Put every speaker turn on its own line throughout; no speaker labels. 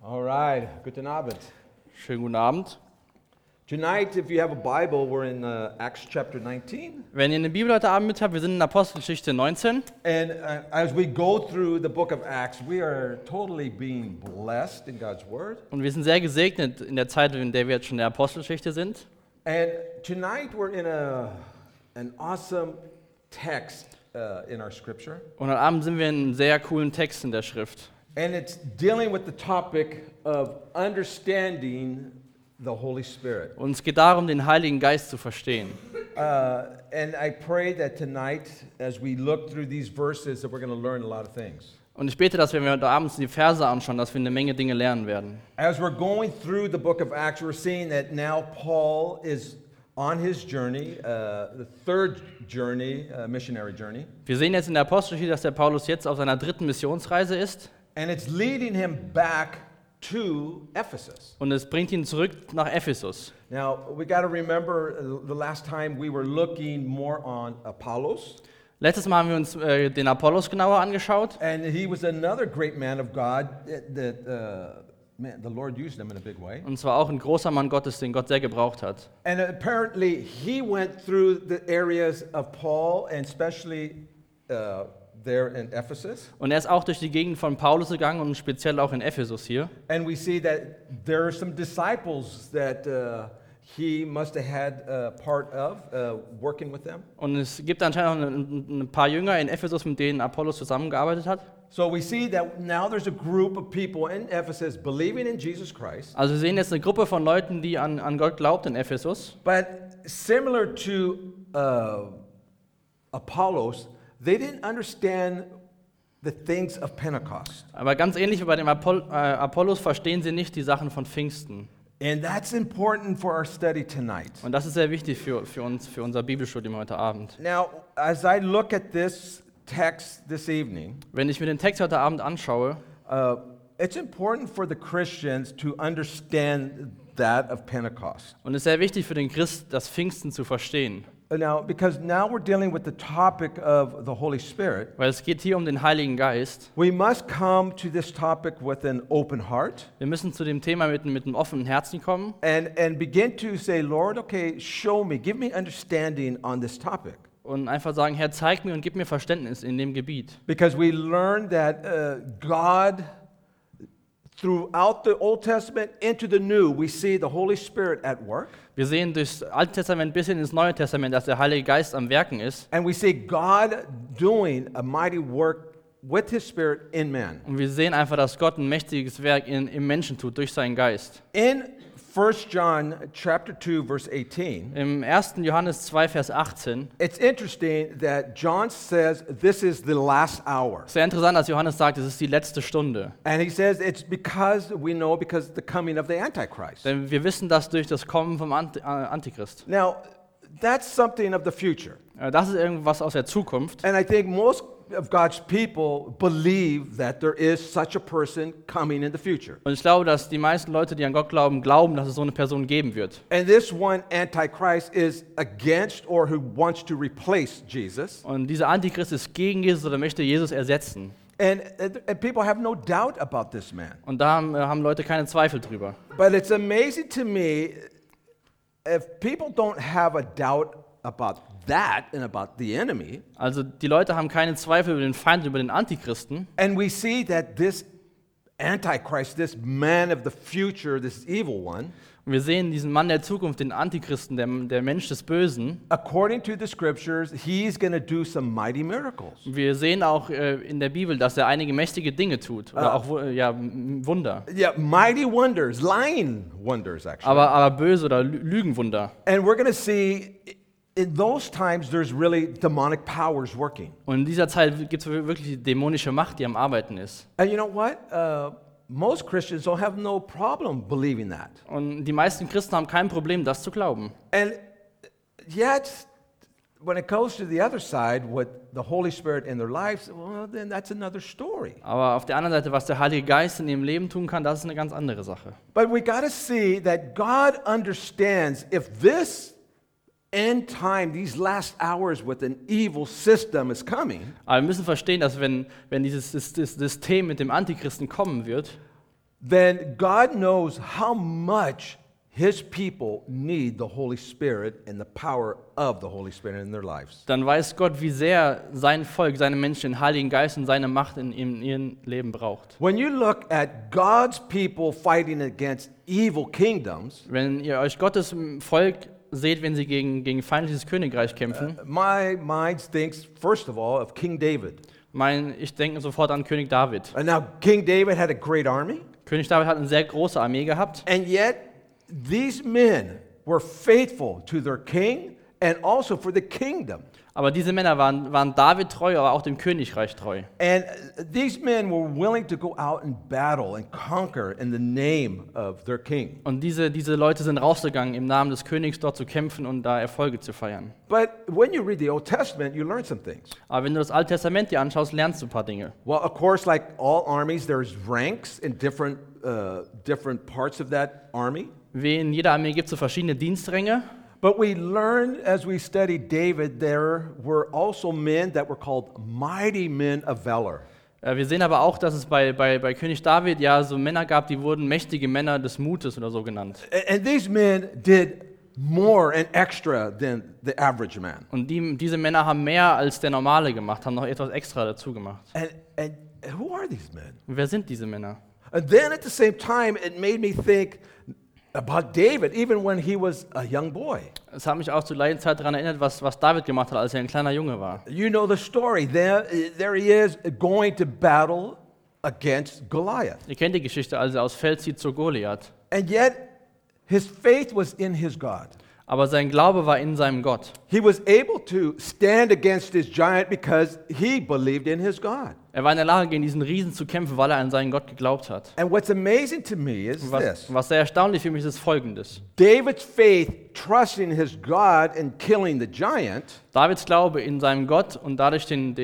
All right, guten Abend.
Schönen guten Abend.
Tonight, if you have a Bible, we're in Acts chapter 19.
Wenn ihr eine Bibel heute Abend mit habt, wir sind in Apostelgeschichte 19.
And as we go through the book of Acts, we are totally being blessed in God's Word.
Und wir sind sehr gesegnet in der Zeit, in der wir jetzt schon in der Apostelgeschichte sind.
And tonight we're in an awesome text in our scripture.
Und heute Abend sind wir in einem sehr coolen Text in der Schrift.
And it's dealing with the topic of understanding the Holy Spirit.
Und es geht darum, den Heiligen Geist zu verstehen.
And I pray that tonight, as we look through these verses, that we're going to learn a lot of things.
Und ich bete, dass wenn wir heute Abend die Verse anschauen, dass wir eine Menge Dinge lernen werden.
As we're going through the book of Acts, we're seeing that now Paul is on his journey, the third journey, missionary journey.
Wir sehen jetzt in der Apostelgeschichte, dass der Paulus jetzt auf seiner dritten Missionsreise ist.
And it's leading him back to Ephesus.
Und es bringt ihn zurück nach Ephesus.
Now, we got to remember the last time we were looking more on Apollos.
Letztes Mal haben wir uns den Apollos genauer angeschaut.
And he was another great man of God that the Lord used him in a big way.
Und zwar auch ein großer Mann Gottes, den Gott sehr gebraucht hat.
And apparently he went through the areas of Paul, and especially there in Ephesus.
Und er ist auch durch die Gegend von Paulus gegangen und speziell auch in Ephesus hier.
And we see that there are some disciples that he must have had part of working with them.
Und es gibt anscheinend auch ein paar Jünger in Ephesus, mit denen Apollos zusammengearbeitet hat.
So we see that now there's a group of people in Ephesus believing in Jesus Christ.
Also wir sehen jetzt eine Gruppe von Leuten, die an Gott glaubt in Ephesus.
But similar to Apollos, they didn't understand the things of Pentecost.
Aber ganz ähnlich wie bei dem Apollos verstehen sie nicht die Sachen von Pfingsten.
And that's important for our study tonight.
Und das ist sehr wichtig für uns, für unser Bibelstudium heute Abend.
Now, as I look at this text this evening,
Wenn ich mir den Text heute Abend anschaue,
it's important for the Christians to understand that of Pentecost.
und es ist sehr wichtig für den Christ, das Pfingsten zu verstehen.
Now, because now we're dealing with the topic of the Holy Spirit,
Weil es geht hier um den Heiligen Geist.
we must come to this topic with an open heart
Wir müssen zu dem Thema mit einem offenen Herzen kommen
and begin to say, Lord, okay, show me, give me understanding on this topic.
und einfach sagen, Herr, zeig mir und gib mir Verständnis in dem Gebiet.
Because we learn that God, throughout the Old Testament into the New, we see the Holy Spirit at work.
Wir sehen durchs Alte Testament bis ins Neue Testament, dass der Heilige Geist am Wirken ist.
And we see God doing a mighty work with His Spirit in man.
Und wir sehen einfach, dass Gott ein mächtiges Werk im Menschen tut, durch seinen Geist.
In 1 John chapter 2, verse 18,
Im 1. Johannes 2, Vers 18,
it's interesting that John says this is the last hour.
sehr interessant, dass Johannes sagt, es ist die letzte Stunde.
And he says it's because the coming of the Antichrist.
Denn wir wissen das durch das Kommen vom Antichrist.
Now, that's something of the future.
Das ist irgendwas aus der Zukunft.
And I think most of God's people believe that there is such a person coming in the future.
Und ich glaube, dass die meisten Leute, die an Gott glauben, dass es so eine Person geben wird.
And this one Antichrist is against or who wants to replace Jesus.
Und dieser Antichrist ist gegen Jesus oder möchte Jesus ersetzen.
And people have no doubt about this man.
Und da haben Leute keine Zweifel drüber.
But it's amazing to me if people don't have a doubt about that and about the enemy.
Also die Leute haben keine Zweifel über den Feind, über den Antichristen.
And we see that this Antichrist, this man of the future, this evil one,
Und wir sehen diesen Mann der Zukunft, den Antichristen, der Mensch des Bösen.
according to the scriptures, he's going to do some mighty miracles.
Und wir sehen auch in der Bibel, dass er einige mächtige Dinge tut. Oder auch Wunder.
Yeah, mighty wonders, lying wonders actually.
Aber böse oder Lügenwunder.
And we're going to see in those times there's really demonic powers working.
Und in dieser Zeit gibt es wirklich die dämonische Macht, die am Arbeiten ist.
And you know what? Most Christians don't have no problem believing that.
Und die meisten Christen haben kein Problem, das zu glauben.
And yet, when it goes to the other side with the Holy Spirit in their lives, well, then that's another story.
Aber auf der anderen Seite, was der Heilige Geist in ihrem Leben tun kann, das ist eine ganz andere Sache.
But we got to see that God understands if this end time, these last hours with an evil system is coming,
Aber wir müssen verstehen, dass wenn dieses System mit dem Antichristen kommen wird,
then God knows how much His people need the Holy Spirit and the power of the Holy Spirit in their lives.
dann weiß Gott, wie sehr sein Volk, seine Menschen den Heiligen Geist und seine Macht in ihrem Leben braucht.
When you look at God's people fighting against evil kingdoms,
Wenn ihr euch Gottes Volk seht, wenn sie gegen feindliches Königreich kämpfen,
my mind thinks, first of all, of King David.
ich denke sofort an König David.
And now, King David had a great army,
König David hat eine sehr große Armee gehabt,
and yet these men were faithful to their king and also for the kingdom.
aber diese Männer waren David treu, aber auch dem Königreich treu.
And these men were willing to go out and battle and conquer in the name of their king.
Und diese Leute sind rausgegangen, im Namen des Königs dort zu kämpfen und da Erfolge zu feiern.
But when you read the Old Testament, you learn some things.
Aber wenn du das Alte Testament dir anschaust, lernst du ein paar Dinge.
Well, of course, like all armies, there's ranks in different parts of that army.
Wie in jeder Armee gibt es so verschiedene Dienstränge.
But we learn as we study David, there were also men that were called mighty men of valor.
Wir sehen aber auch, dass es bei König David ja so Männer gab, die wurden mächtige Männer des Mutes oder so genannt.
And these men did more and extra than the average man.
Und diese Männer haben mehr als der Normale gemacht, haben noch etwas extra dazu gemacht.
And who are these men?
Und wer sind diese Männer?
And then at the same time, it made me think about David, even when he was a young boy.
Es hat mich auch zur gleichen Zeit daran erinnert, was David gemacht hat, als er ein kleiner Junge war.
You know the story. There he is going to battle against Goliath.
Ihr kennt die Geschichte, als er aufs Feld zieht zu Goliath.
And yet, his faith was in his God.
Aber sein Glaube war in seinem Gott.
He was able to stand against this giant because he believed in his God.
Er war in der Lage, gegen diesen Riesen zu kämpfen, weil er an seinen Gott geglaubt hat.
And what's amazing to me is this.
Was sehr erstaunlich für mich ist Folgendes.
David's faith, trusting his God and killing the giant,
Davids Glaube in seinem Gott und dadurch den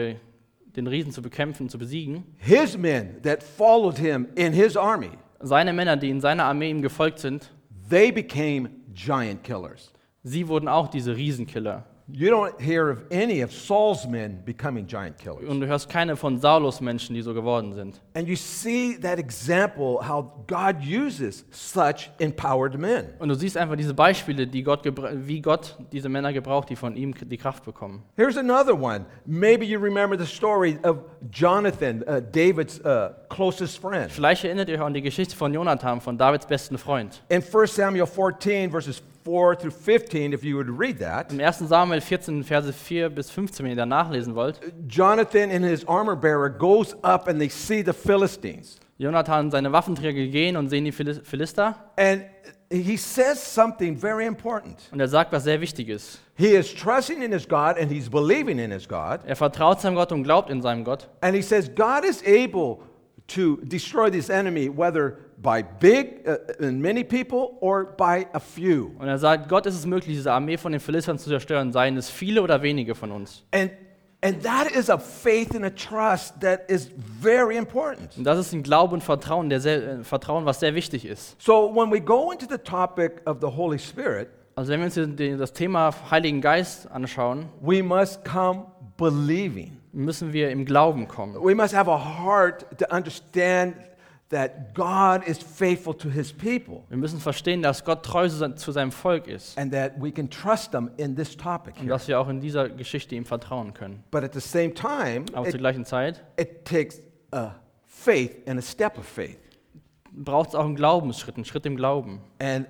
Riesen zu bekämpfen, zu besiegen.
his men that followed him in his army,
Seine Männer, die in seiner Armee ihm gefolgt sind,
they became giant killers.
sie wurden auch diese Riesenkiller.
You don't hear of any of Saul's men becoming giant killers.
Und du hörst keine von Saulus Menschen, die so geworden sind.
And you see that example, how God uses such empowered men.
Und du siehst einfach diese Beispiele, wie Gott diese Männer gebraucht, die von ihm die Kraft bekommen.
Here's another one. Maybe you remember the story of Jonathan, David's closest friend.
Vielleicht erinnert ihr euch an die Geschichte von Jonathan, von Davids besten Freund.
In 1 Samuel 14, verses 4 through 15, if you would read that,
Im 1. Samuel 14, Verse 4 bis 15, wenn ihr da nachlesen wollt.
Jonathan and his armor bearer goes up and they see the Philistines.
Jonathan und seine Waffenträger gehen und sehen die Philister.
And he says something very important.
Und er sagt, was sehr wichtig ist.
He is trusting in his God and he's believing in his God.
Er vertraut seinem Gott und glaubt in seinem Gott.
And he says God is able to destroy this enemy, whether by big and many people or by a few.
Und er sagt, Gott ist es möglich, diese Armee von den Philistern zu zerstören, seien es viele oder wenige von uns.
And that is a faith and a trust that is very important.
Und das ist ein Glaube und Vertrauen, Vertrauen, was sehr wichtig ist.
So when we go into the topic of the Holy Spirit,
Also wenn wir uns das Thema Heiligen Geist anschauen,
we must come believing.
müssen wir im Glauben kommen.
We must have a heart to understand that God is faithful to his people
Wir müssen verstehen, dass Gott treu zu seinem Volk ist
and that we can trust them in this topic
und
here.
dass wir auch in dieser Geschichte ihm vertrauen können.
But at the same time,
Aber zur gleichen Zeit
it takes a faith and a step of faith.
braucht es auch einen Glaubensschritt, einen Schritt im Glauben.
And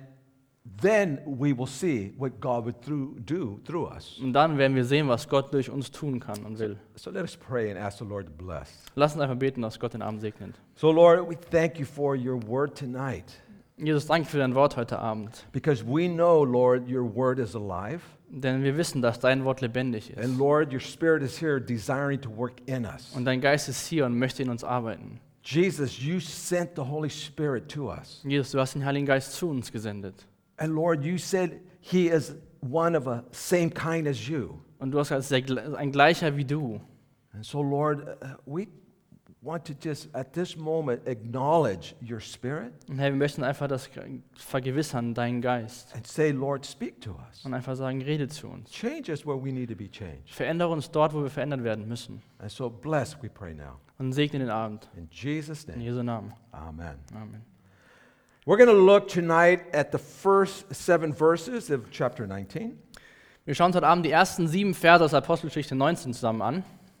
then we will see what God would do through us.
Und dann werden wir sehen, was Gott durch uns tun kann und will.
So let us pray and ask the Lord to bless.
Lass uns einfach beten, dass Gott den Abend segnet.
So Lord, we thank you for your word tonight,
Jesus, danke für dein Wort heute Abend.
because we know, Lord, your word is alive.
Denn wir wissen, dass dein Wort lebendig ist.
And Lord, your spirit is here desiring to work in us.
Und dein Geist ist hier und möchte in uns arbeiten.
Jesus, you sent the Holy Spirit to us.
Jesus, du hast den Heiligen Geist zu uns gesendet.
And Lord, you said he is one of a same kind as you.
Und du hast als ein Gleicher wie du.
And so Lord, want to just at this moment acknowledge your Spirit
Und Herr, wir möchten einfach das vergewissern, deinen Geist.
and say, Lord, speak to us.
Und einfach sagen, rede zu uns.
Change us where we need to be changed.
Verändere uns dort, wo wir verändert werden müssen.
And so bless, we pray now.
Und segne den Abend.
In Jesus'
In
name,
Jesu Namen.
amen.
Amen.
We're going to look tonight at the first 7 verses of chapter 19.
Wir schauen uns heute Abend die ersten 7 Verse aus Apostelgeschichte 19 zusammen an.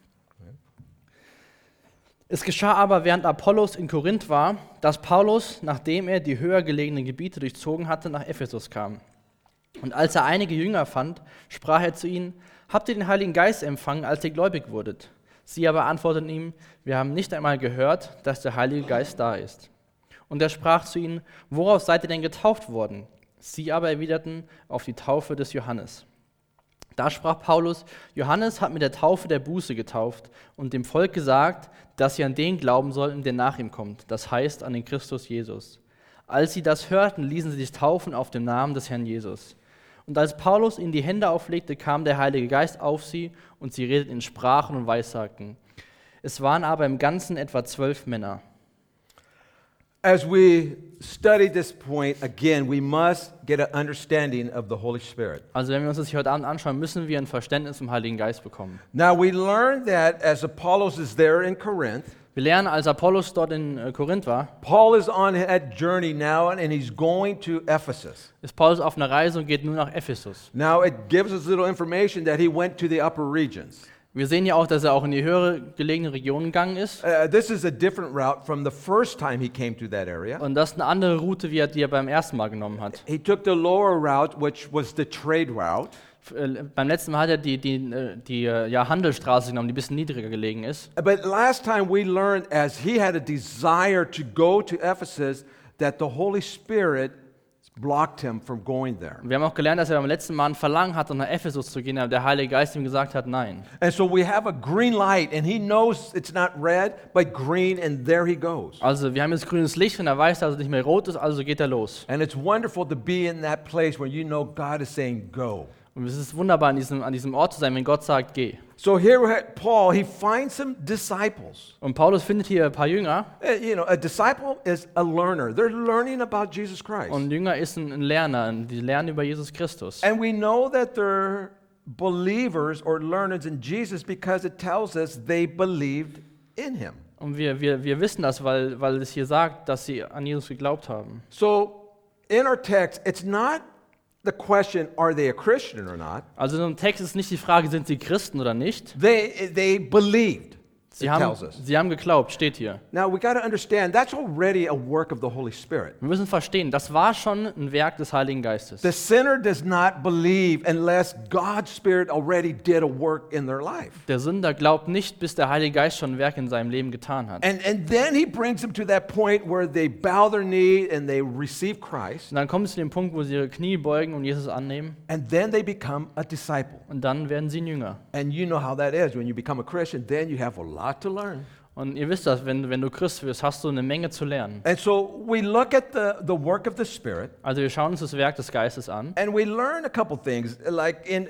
Es geschah aber, während Apollos in Korinth war, dass Paulus, nachdem er die höher gelegenen Gebiete durchzogen hatte, nach Ephesus kam. Und als er einige Jünger fand, sprach er zu ihnen: Habt ihr den Heiligen Geist empfangen, als ihr gläubig wurdet? Sie aber antworteten ihm: Wir haben nicht einmal gehört, dass der Heilige Geist da ist. Und er sprach zu ihnen: Worauf seid ihr denn getauft worden? Sie aber erwiderten: Auf die Taufe des Johannes. Da sprach Paulus: Johannes hat mit der Taufe der Buße getauft und dem Volk gesagt, dass sie an den glauben sollten, der nach ihm kommt, das heißt an den Christus Jesus. Als sie das hörten, ließen sie sich taufen auf dem Namen des Herrn Jesus. Und als Paulus ihnen die Hände auflegte, kam der Heilige Geist auf sie und sie redeten in Sprachen und Weissagten. Es waren aber im Ganzen etwa 12 Männer.
As we study this point, again, we must get an understanding of the Holy Spirit.
Also wenn wir uns das hier heute Abend anschauen, müssen wir ein Verständnis vom Heiligen Geist bekommen.
Now, we learn that as Apollos is there in Corinth,
Wir lernen, als Apollos dort in Korinth war,
Paul is on that journey now and he's going to Ephesus.
ist Paulus auf einer Reise und geht nur nach Ephesus.
Now, it gives us little information that he went to the upper regions.
Wir sehen ja auch, dass er auch in die höhere gelegene Region gegangen ist.
This is a different route from the first time he came to that area.
Und das ist eine andere Route, die er beim ersten Mal genommen hat.
He took the lower route, which was the trade route.
Beim letzten Mal hat er die Handelsstraße genommen, die ein bisschen niedriger gelegen ist.
But last time we learned, as he had a desire to go to Ephesus, that the Holy Spirit blocked him from going there.
Wir haben auch gelernt, dass er beim letzten Mal ein Verlangen hatte, nach Ephesus zu gehen, aber der Heilige Geist ihm gesagt hat, nein.
And so we have a green light, and he knows it's not red, but green, and there he goes.
Also wir haben jetzt grünes Licht und er weiß, dass es nicht mehr rot ist, also geht er los.
And it's wonderful to be in that place where you know God is saying, go.
Und es ist wunderbar, an diesem Ort zu sein, wenn Gott sagt, geh.
So here we have Paul, he finds some disciples.
Und Paulus findet hier ein paar Jünger.
A disciple is a learner. They're learning about Jesus Christ.
Und Jünger ist ein Lerner, die lernen über Jesus Christus.
And we know that they're believers or learners in Jesus because it tells us they believed in him.
Und wir wissen das, weil es hier sagt, dass sie an Jesus geglaubt haben.
So in our text, it's not the question, are they a Christian or not?
Also in dem Text ist nicht die Frage, sind sie Christen oder nicht.
They believed.
Sie
It tells us.
haben geglaubt, steht hier.
Now we got to understand that's already a work of the Holy Spirit.
Wir müssen verstehen, das war schon ein Werk des Heiligen Geistes.
The sinner does not believe unless God's Spirit already did a work in their life.
Der Sünder glaubt nicht, bis der Heilige Geist schon ein Werk in seinem Leben getan hat.
And then he brings them to that point where they bow their knee and they receive Christ.
Und dann kommt es zu dem Punkt, wo sie ihre Knie beugen und Jesus annehmen.
And then they become a disciple.
Und dann werden sie ein Jünger.
And you know how that is. When you become a Christian, then you have a lot to learn.
Und ihr wisst das, wenn du Christ wirst, hast du eine Menge zu lernen.
And so we look at the work of the Spirit.
Also wir schauen uns das Werk des Geistes an.
And we learn a couple things, like in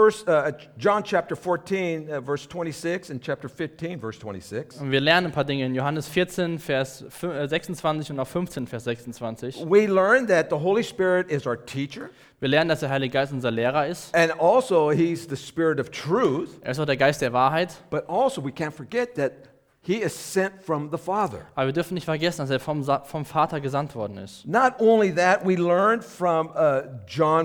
John chapter 14, verse 26, and chapter 15, verse 26.
Und wir lernen ein paar Dinge in Johannes 14, Vers 26 und auch 15, Vers 26.
We learn that the Holy Spirit is our teacher,
Wir lernen, dass der Heilige Geist unser Lehrer ist.
and also He's the Spirit of truth,
Er ist auch der Geist der Wahrheit.
but also we can't forget that He is sent from the Father.
Aber wir dürfen nicht vergessen, dass er vom Vater gesandt worden ist.
Not only that, we learn from John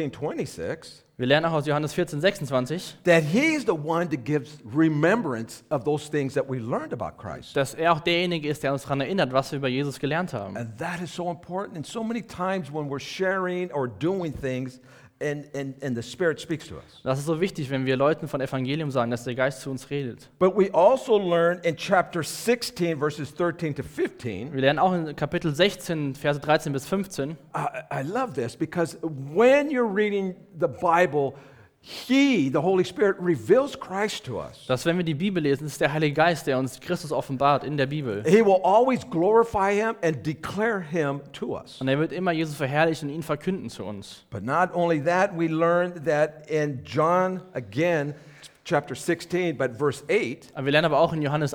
14:26
Wir lernen auch aus Johannes 14, 26,
that He's the one that gives remembrance of those things that we learned about Christ.
dass er auch derjenige ist, der uns daran erinnert, was wir über Jesus gelernt haben.
And that is so important. And so many times when we're sharing or doing things and the Spirit speaks to us.
Das ist so wichtig, wenn wir Leuten von Evangelium sagen, dass der Geist zu uns redet.
But we also learn in chapter 16, verses 13 to 15.
Wir lernen auch in Kapitel 16, Verse 13 bis 15.
I love this because when you're reading the Bible, the Holy Spirit, reveals Christ to us.
Dass wenn wir die Bibel lesen, ist der Heilige Geist, der uns Christus offenbart in der Bibel.
He will always glorify Him and declare Him to us.
Und er wird immer Jesus verherrlichen und ihn verkünden zu uns.
But not only that, we learn that in John, again, chapter 16, but verse 8,
Wir lernen aber auch in Johannes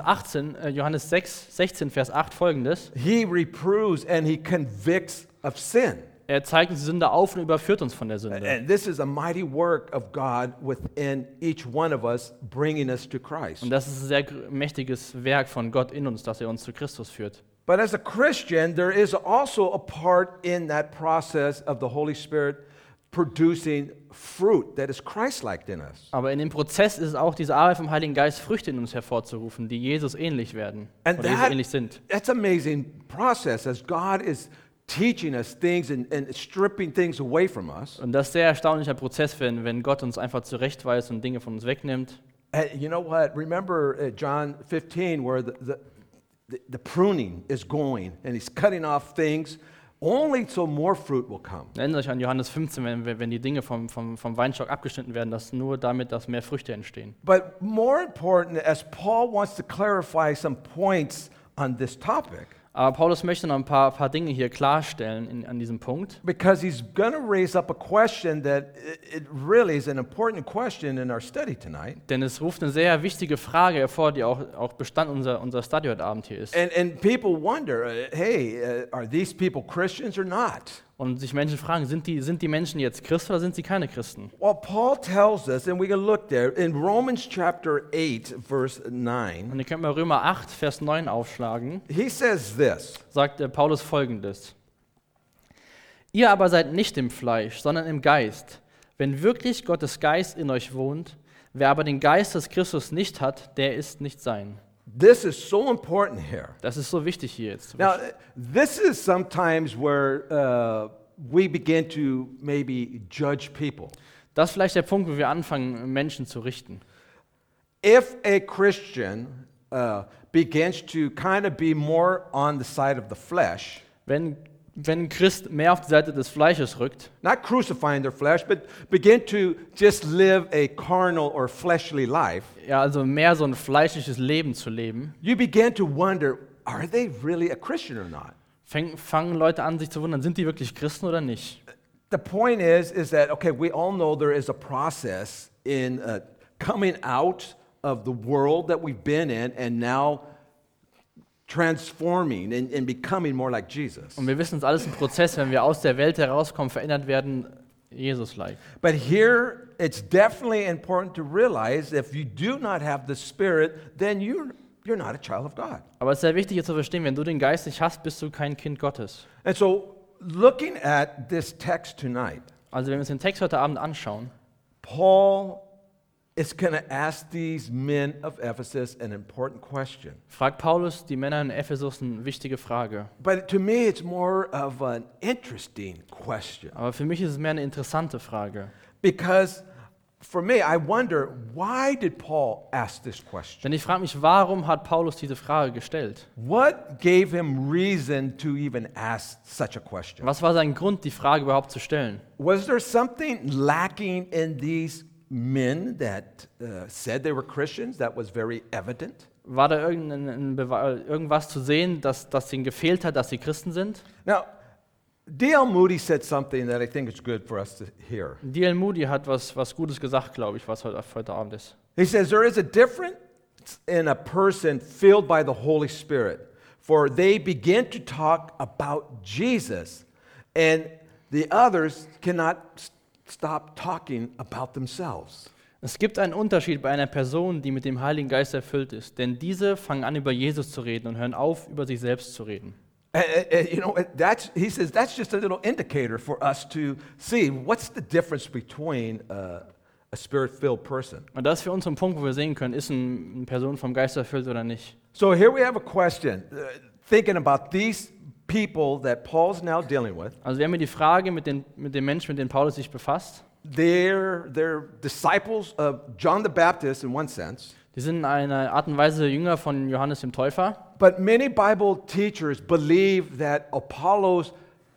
16, Vers 8 folgendes.
he reproves and he convicts of sin.
Er zeigt uns die Sünde auf und überführt uns von der Sünde.
And this is a mighty work of God within each one of us, bringing us to Christ.
Und das ist ein sehr mächtiges Werk von Gott in uns, dass er uns zu Christus führt.
But as a Christian, there is also a part in that process of the Holy Spirit producing fruit that is Christ-like in us.
Aber in dem Prozess ist es auch diese Arbeit vom Heiligen Geist, Früchte in uns hervorzurufen, die Jesus ähnlich werden
And
oder Jesus ähnlich sind.
that's an amazing process as God is teaching us things and stripping things away from us.
Und das ist ein sehr erstaunlicher Prozess, wenn Gott uns einfach zurechtweist und Dinge von uns wegnimmt.
And you know what? Remember John 15 where the pruning is going and he's cutting off things only so more fruit will come.
Erinnert euch an Johannes 15, wenn die Dinge vom Weinstock abgeschnitten werden, dass nur damit, dass mehr Früchte entstehen.
But more important, as Paul wants to clarify some points on this topic,
Aber Paulus möchte noch ein paar Dinge hier klarstellen an diesem Punkt.
because he's going to raise up a question that it really is an important question in our study tonight.
Denn es ruft eine sehr wichtige Frage hervor, die auch Bestand unserer Study heute Abend hier ist.
And people wonder, hey, are these people Christians or not?
Und sich Menschen fragen, sind die Menschen jetzt Christen oder sind sie keine Christen?
Well, Paul tells us, and we can look there, in Romans chapter 8, verse 9,
Und ihr könnt mal Römer 8, Vers 9 aufschlagen,
he says this,
sagt Paulus folgendes. Ihr aber seid nicht im Fleisch, sondern im Geist. Wenn wirklich Gottes Geist in euch wohnt, wer aber den Geist des Christus nicht hat, der ist nicht sein.
this is so important here.
Das ist so wichtig hier jetzt.
Now, this is sometimes where we begin to maybe judge people.
Das ist vielleicht der Punkt, wo wir anfangen, Menschen zu richten.
If a Christian begins to kind of be more on the side of the flesh,
Wenn ein Christ mehr auf die Seite des Fleisches rückt,
not crucifying their flesh, but begin to just live a carnal or fleshly life,
ja, also mehr so ein fleischliches Leben zu leben,
you begin to wonder, are they really a Christian or not?
fangen Leute an, sich zu wundern, sind die wirklich Christen oder nicht?
The point is that, okay, we all know there is a process in coming out of the world that we've been in and now transforming and becoming more like Jesus.
Und wir wissen, es ist alles ein Prozess, wenn wir aus der Welt herauskommen, verändert werden, Jesus-like.
But here, it's definitely important to realize if you do not have the Spirit, then you're not a child of God.
Aber es ist sehr wichtig hier zu verstehen, wenn du den Geist nicht hast, bist du kein Kind Gottes.
And so, looking at this text tonight,
Also wenn wir uns den Text heute Abend anschauen,
Paul is going to ask these men of Ephesus an important question.
fragt Paulus die Männer in Ephesus eine wichtige Frage.
But to me, it's more of an interesting question.
Aber für mich ist es mehr eine interessante Frage.
Because for me, I wonder, why did Paul ask this question?
Denn ich frage mich, warum hat Paulus diese Frage gestellt?
What gave him reason to even ask such a question?
Was war sein Grund, die Frage überhaupt zu stellen?
Was there something lacking in these men that said they were Christians that was very evident?
War da irgendwas zu sehen, dass ihnen gefehlt hat, dass sie Christen sind?
Now, D.L. Moody said something that I think is good for us to hear.
D.L. Moody hat was Gutes gesagt, glaube ich, was heute Abend ist.
He says, there is a difference in a person filled by the Holy Spirit, for they begin to talk about Jesus, and the others cannot stop talking about themselves.
Es gibt einen Unterschied bei einer Person, die mit dem Heiligen Geist erfüllt ist, denn diese fangen an, über Jesus zu reden und hören auf, über sich selbst zu reden.
You know, he says that's just a little indicator for us to see what's the difference between a spirit-filled person.
Und das ist für uns ein Punkt, wo wir sehen können, ist eine Person vom Geist erfüllt oder nicht.
So here we have a question, thinking about these people that Paul's now dealing with.
Also wir haben hier die Frage mit den Menschen, mit denen Paulus sich befasst.
They're disciples of John the Baptist in one sense.
Die sind in einer Art und Weise Jünger von Johannes dem Täufer.
But many Bible teachers believe that Apollos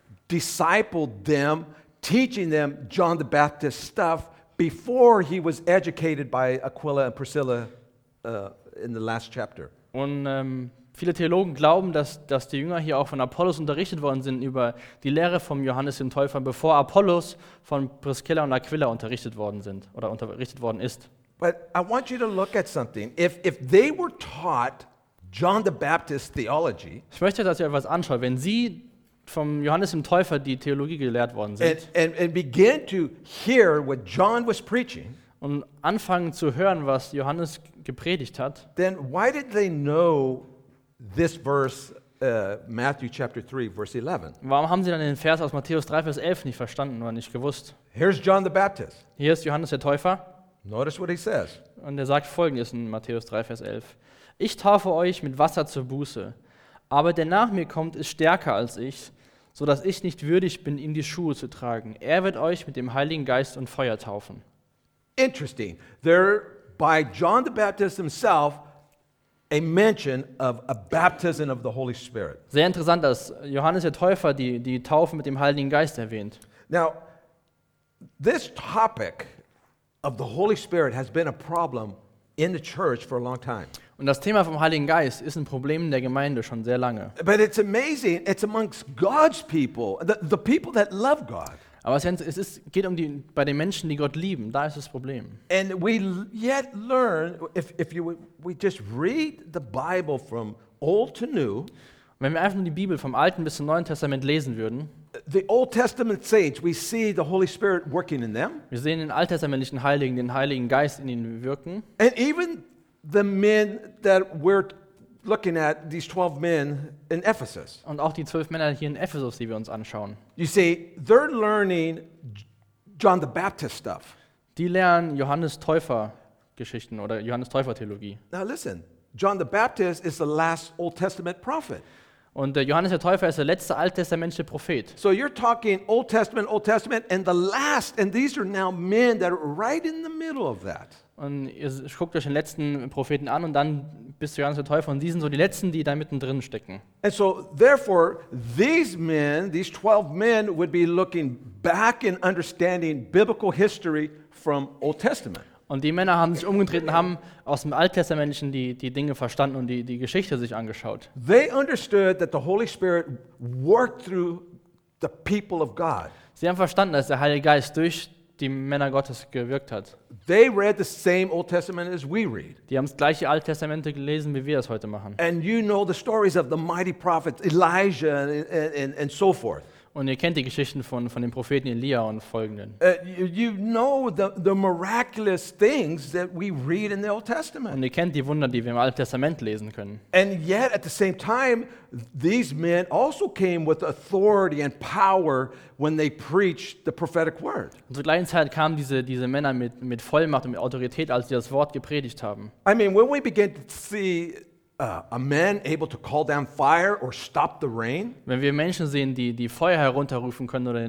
discipled them, teaching them John the Baptist stuff before he was educated by Aquila and Priscilla in the last chapter.
Und viele Theologen glauben, dass die Jünger hier auch von Apollos unterrichtet worden sind über die Lehre vom Johannes dem Täufer, bevor Apollos von Priscilla und Aquila unterrichtet worden sind oder unterrichtet worden ist.
But I want you to look at something. If they were taught John the Baptist theology,
Ich möchte, dass ihr etwas anschaut. Wenn Sie vom Johannes dem Täufer die Theologie gelehrt worden sind
and begin to hear what John was preaching,
und anfangen zu hören, was Johannes gepredigt hat,
then why did they know this verse, Matthew chapter 3, verse 11?
warum haben Sie dann den Vers aus Matthäus 3, Vers 11 nicht verstanden oder nicht gewusst?
Here's John the Baptist.
Hier ist Johannes der Täufer
Notice what he says.
und er sagt Folgendes in Matthäus 3, Vers 11. Ich taufe euch mit Wasser zur Buße, aber der nach mir kommt, ist stärker als ich, so dass ich nicht würdig bin, ihm die Schuhe zu tragen. Er wird euch mit dem Heiligen Geist und Feuer taufen.
Interesting. There, by John the Baptist himself, a mention of a baptism of the Holy Spirit.
Sehr interessant, dass Johannes der Täufer die Taufe mit dem Heiligen Geist erwähnt.
Now, this topic of the Holy Spirit has been a problem in the church for a long time.
Und das Thema vom Heiligen Geist ist ein Problem in der Gemeinde schon sehr lange.
But it's amazing, it's amongst God's people, the people that love God.
Aber geht bei den Menschen, die Gott lieben, da ist das Problem.
And we yet learn, we just read the Bible from Old to New,
Wenn wir einfach nur die Bibel vom Alten bis zum Neuen Testament lesen würden,
the Old Testament saints, we see the Holy Spirit working in them.
wir sehen den alttestamentlichen Heiligen, den Heiligen Geist in ihnen wirken.
And even the men that we're looking at, these 12 men in Ephesus.
Und auch die 12 Männer hier in Ephesus, die wir uns anschauen.
You see, they're learning John the Baptist stuff.
Die lernen Johannes Täufer Geschichten oder Johannes Täufer Theologie.
Now listen, John the Baptist is the last Old Testament prophet.
Und Johannes der Täufer ist der letzte alttestamentliche Prophet.
So you're talking Old Testament, and the last, and these are now men that are right in the middle of that.
Und ihr guckt euch den letzten Propheten an und dann bis zu Johannes der Täufer. Und die sind so die letzten, die da mittendrin stecken.
And so therefore, these men, these 12 men, would be looking back and understanding biblical history from Old Testament.
Und die Männer haben sich umgedreht und haben aus dem Alttestamentlichen die Dinge verstanden und die Geschichte sich angeschaut.
They understood that the Holy Spirit worked through the people of God.
Sie haben verstanden, dass der Heilige Geist durch die Männer Gottes gewirkt hat.
They read the same Old Testament as we read.
Die haben das gleiche Alttestamente gelesen, wie wir das heute machen.
And you know the stories of the mighty prophets, Elijah and so forth.
Und ihr kennt die Geschichten von den Propheten Elia und folgenden.
You know the miraculous things that we read in the Old
Und
Testament.
ihr kennt die Wunder, die wir im Alten Testament lesen können.
And yet at the same time, these men also came with authority and power when they preached the prophetic word.
Und zur gleichen Zeit kamen diese Männer mit Vollmacht und mit Autorität, als sie das Wort gepredigt haben.
I mean, when we begin to see a man able to call down fire or stop the rain,
Wenn wir Menschen sehen, die Feuer herunterrufen können oder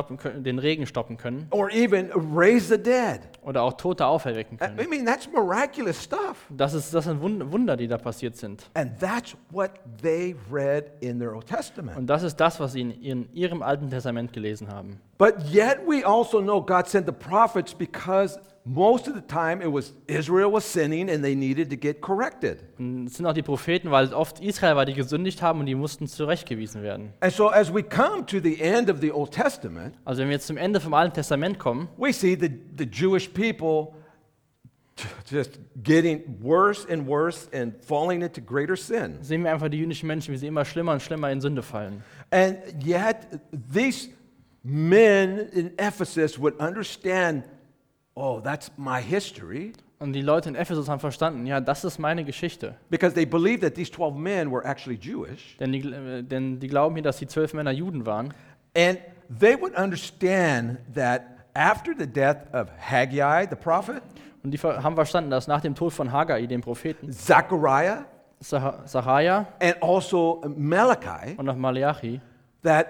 den Regen stoppen können
or even raise the dead,
oder auch Tote auferwecken
I
können,
mean, that's miraculous stuff.
das sind Wunder, die da passiert sind.
And that's what they read in their Old Testament.
Und das ist das, was sie in ihrem Alten Testament gelesen haben.
But yet we also know God sent the prophets because most of the time Israel was sinning and they needed to get corrected.
Und es sind auch die Propheten, weil oft Israel war, die gesündigt haben und die mussten zurechtgewiesen werden.
And so as we come to the end of the Old Testament,
Also wenn wir jetzt zum Ende vom Alten Testament kommen,
we see the Jewish people just getting worse and falling into greater sin.
sehen wir einfach die jüdischen Menschen, wie sie immer schlimmer und schlimmer in Sünde fallen.
And yet these men in Ephesus would understand, oh, that's my history,
Und die Leute in Ephesus haben verstanden, ja, das ist meine Geschichte.
because they believed that these 12 men were actually Jewish.
Denn die glauben hier, dass die 12 Männer Juden waren.
And they would understand that after the death of Haggai, the prophet,
Und die haben verstanden, dass nach dem Tod von Haggai, dem Propheten,
Zechariah,
Sacharja
and also Malachi,
und auch Maleachi,
that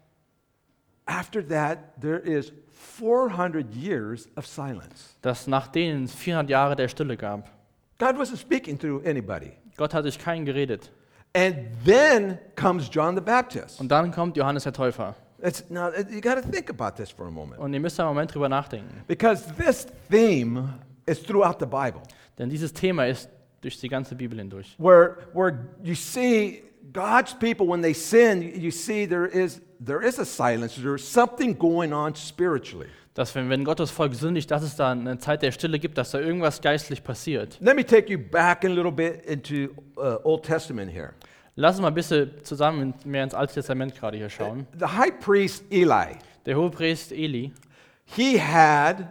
after that there is 400 years of silence.
dass nach denen es 400 Jahre der Stille gab.
God wasn't speaking through anybody.
Gott hat durch keinen geredet.
And then comes John the Baptist.
Und dann kommt Johannes der Täufer.
Now you got to think about this for a moment,
Und ihr müsst einen Moment drüber nachdenken.
because this theme is throughout the Bible,
Denn dieses Thema ist durch die ganze Bibel hindurch.
where you see God's people, when they sin, you see there is a silence. There's something going on spiritually.
Dass wenn Gottes Volk sündigt, dass es da eine Zeit der Stille gibt, dass da irgendwas geistlich passiert.
Let me take you back a little bit into Old Testament here.
Lass uns mal ein bisschen zusammen mehr ins Alte Testament gerade hier schauen.
The high priest Eli,
Der Hohepriest Eli,
he had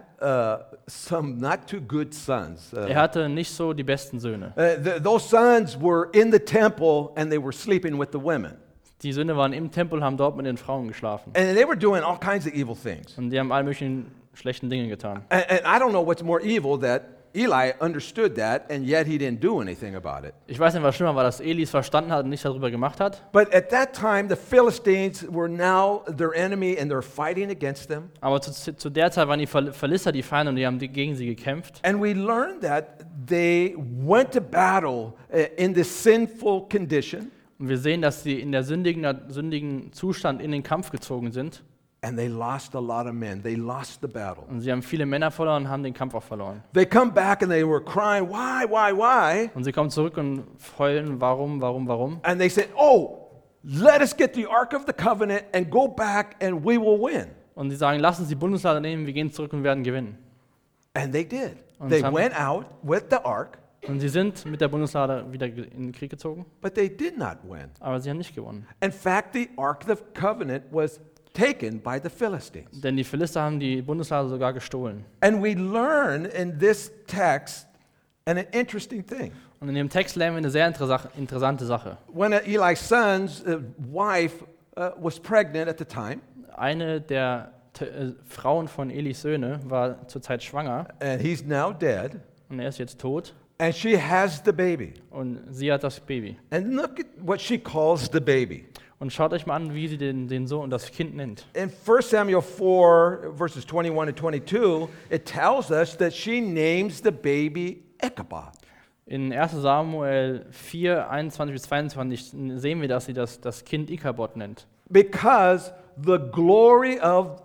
some not too good sons.
er hatte nicht so die besten Söhne.
Those sons were in the temple and they were sleeping with the women.
Die Söhne waren im Tempel, haben dort mit den Frauen geschlafen.
And they were doing all kinds of evil things.
Und die haben all möglichen schlechten Dinge getan.
And I don't know what's more evil, that Eli understood that and yet he didn't do anything about it.
Ich weiß nicht, was schlimmer war, dass Eli es verstanden hat und nichts darüber gemacht hat.
But at that time, the Philistines were now their enemy and they're fighting against them.
Aber zu der Zeit waren die Philister die Feinde und die haben gegen sie gekämpft.
And we learned that they went to battle in this sinful condition.
Und wir sehen, dass sie in der sündigen Zustand in den Kampf gezogen sind.
And they lost a lot of men. They lost the battle.
Und sie haben viele Männer verloren und haben den Kampf auch verloren.
They come back and they were crying, why?
Und sie kommen zurück und heulen, warum?
And they said, oh, let us get the Ark of the Covenant and go back and we will win.
Und sie sagen, lass uns die Bundeslade nehmen, wir gehen zurück und werden gewinnen.
And they did.
Und
They
haben-
went out with the Ark,
Und sie sind mit der Bundeslade wieder in den Krieg gezogen,
but they did not win.
aber sie haben nicht gewonnen.
In fact, the Ark of the Covenant was taken by the Philistines.
Denn die Philister haben die Bundeslade sogar gestohlen.
And we learn in this text an interesting thing.
Und in dem Text lernen wir eine sehr interessante Sache.
When Eli's son's wife was pregnant at the time,
Eine der Frauen von Elis Söhne war zurzeit schwanger
and he's now dead,
und er ist jetzt tot
and she has the baby.
und sie hat das Baby.
And look at what she calls the baby.
Und schaut euch mal an, wie sie den Sohn, das Kind nennt.
In 1 Samuel 4, verses 21 and 22, it tells us that she names the baby Ichabod.
In 1 Samuel 4, 21 bis 22 sehen wir, dass sie das Kind Ichabod nennt.
Because the glory of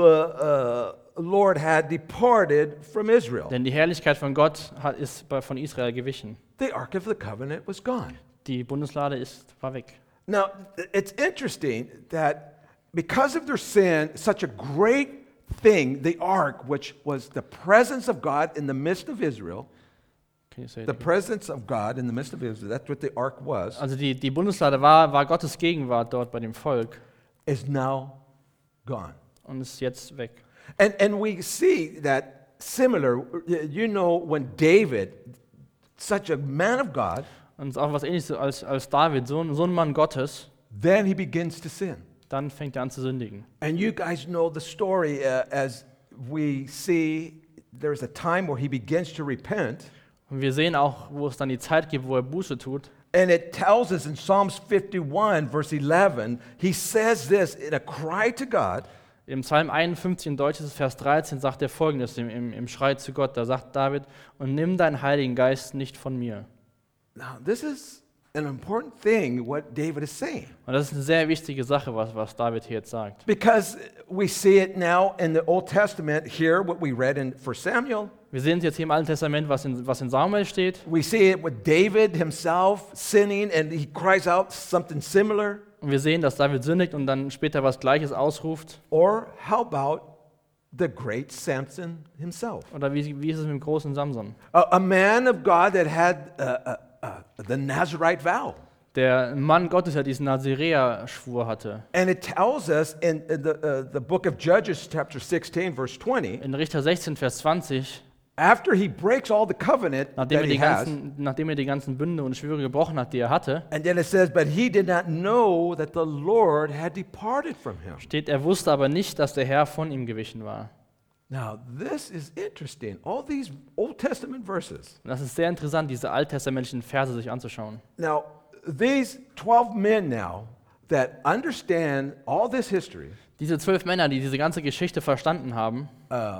the Lord had departed from Israel.
Denn die Herrlichkeit von Gott ist von Israel gewichen.
The Ark of the Covenant was gone.
Die Bundeslade war weg.
Now, it's interesting that because of their sin, such a great thing, the ark, which was the presence of God in the midst of Israel,
Can you say it
the
again?
presence of God in the midst of Israel, that's what the ark was,
Also die Bundeslade war Gottes Gegenwart dort bei dem Volk
is now gone.
und ist jetzt weg.
And we see that similar, when David, such a man of God,
Und es ist auch was Ähnliches als David, so ein Mann Gottes,
then he begins to sin.
dann fängt er an zu sündigen.
And you guys know the story as we see there's a time where he begins to repent.
Und wir sehen auch, wo es dann die Zeit gibt, wo er Buße tut.
And it tells us in Psalms 51, verse 11, he says this in a cry to God.
Im Psalm 51, in Deutsch ist es Vers 13, sagt er Folgendes im Schrei zu Gott. Da sagt David, und nimm deinen Heiligen Geist nicht von mir.
Now, this is an important thing, what David is saying.
Und das ist eine sehr wichtige Sache, was David hier jetzt sagt.
Because we see it now in the Old Testament here, what we read in 1 Samuel.
Wir sehen es jetzt hier im Alten Testament, was in Samuel steht.
We see it with David himself sinning, and he cries out something similar.
Und wir sehen, dass David sündigt und dann später was Gleiches ausruft.
Or how about the great Samson himself?
Oder wie ist es mit dem großen Samson?
A man of God that had the Nazirite vow.
Der Mann Gottes, der diesen Nazirea-Schwur hatte.
And it tells us in the book of Judges, chapter 16, verse 20,
In Richter 16, Vers 20,
after he breaks all the covenant
nachdem
that
er,
he has,
nachdem er die ganzen Bünde und Schwüre gebrochen hat, die er hatte,
and then it says, but he did not know that the Lord had departed from him.
steht, er wusste aber nicht, dass der Herr von ihm gewichen war.
Now, this is interesting. All these Old Testament verses.
Und das ist sehr interessant, diese alttestamentlichen Verse sich anzuschauen.
Now, these 12 men now that understand all this history,
Diese 12 Männer, die diese ganze Geschichte verstanden haben,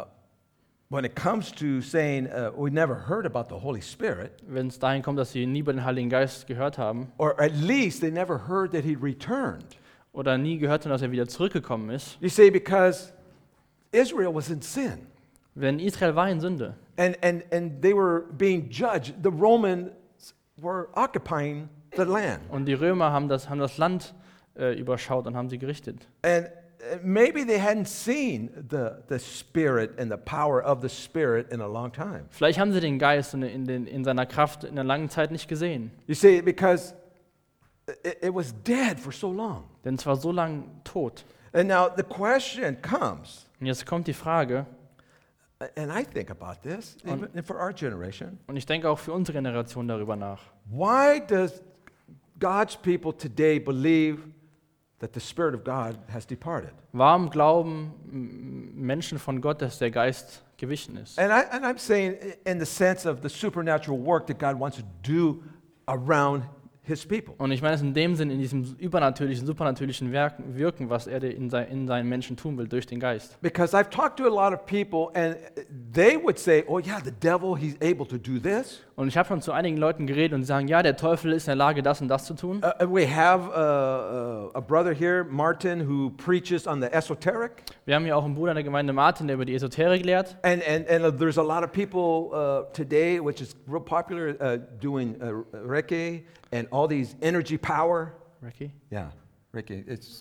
when it comes to saying we never heard about the Holy Spirit,
wenn es dahin kommt, dass sie nie über den Heiligen Geist gehört haben
or at least they never heard that he returned.
oder nie gehört haben, dass er wieder zurückgekommen ist,
You see, because Israel was in sin,
wenn Israel war in Sünde
and they were being judged. The Romans were occupying the land.
Und die Römer haben das Land überschaut und haben sie gerichtet.
And maybe they hadn't seen the Spirit and the power of the Spirit in a long time.
Vielleicht haben sie den Geist in seiner Kraft in einer langen Zeit nicht gesehen.
You see, because it was dead for so long.
Denn es war so lang tot.
And now the question comes,
Und jetzt kommt die Frage,
and I think about this, even for our generation.
und ich denke auch für unsere Generation darüber nach.
Why does God's people today believe that the Spirit of God has departed?
Warum glauben Menschen von Gott, dass der Geist gewichen ist?
And I'm saying in the sense of the supernatural work that God wants to do around His people.
Und ich meine es in dem Sinn, in diesem supernatürlichen Wirken, was er in seinen Menschen tun will, durch den Geist.
Because I've talked to a lot of people and they would say, oh yeah, the devil, he's able to do this.
Und ich habe schon zu einigen Leuten geredet und sie sagen, ja, der Teufel ist in der Lage, das und das zu tun.
We have a brother here, Martin, who preaches on the esoteric.
Wir haben hier auch einen Bruder in der Gemeinde, Martin, der über die Esoterik lehrt.
And there's a lot of people today, which is real popular, doing Reiki and all these energy power.
Reiki?
Yeah, Reiki. It's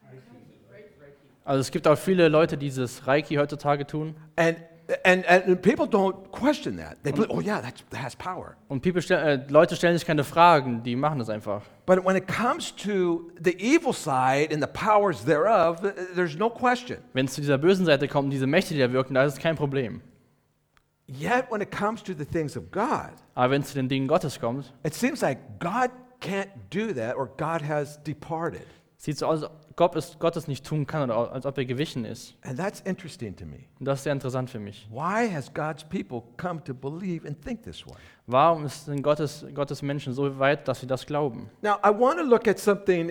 Also es gibt auch viele Leute, die dieses Reiki heutzutage tun.
and people don't question that. They believe, oh yeah, that has power.
Und Leute stellen sich keine Fragen, die machen das einfach.
But when it comes to the evil side and the powers thereof, there's no question.
Wenn es zu dieser bösen Seite kommt, diese Mächte, die da wirken, da ist es kein Problem.
Yet when it comes to the things of God,
Aber wenn es zu den Dingen Gottes kommt,
it seems like God can't do that or God has departed.
sieht so aus, als ob Gott es nicht tun kann oder als ob er gewichen ist.
And that's interesting to me.
Und das ist sehr interessant für mich.
Why has God's people come to believe and think this way?
Warum sind Gottes Menschen so weit, dass sie das glauben?
Now, I want to look at something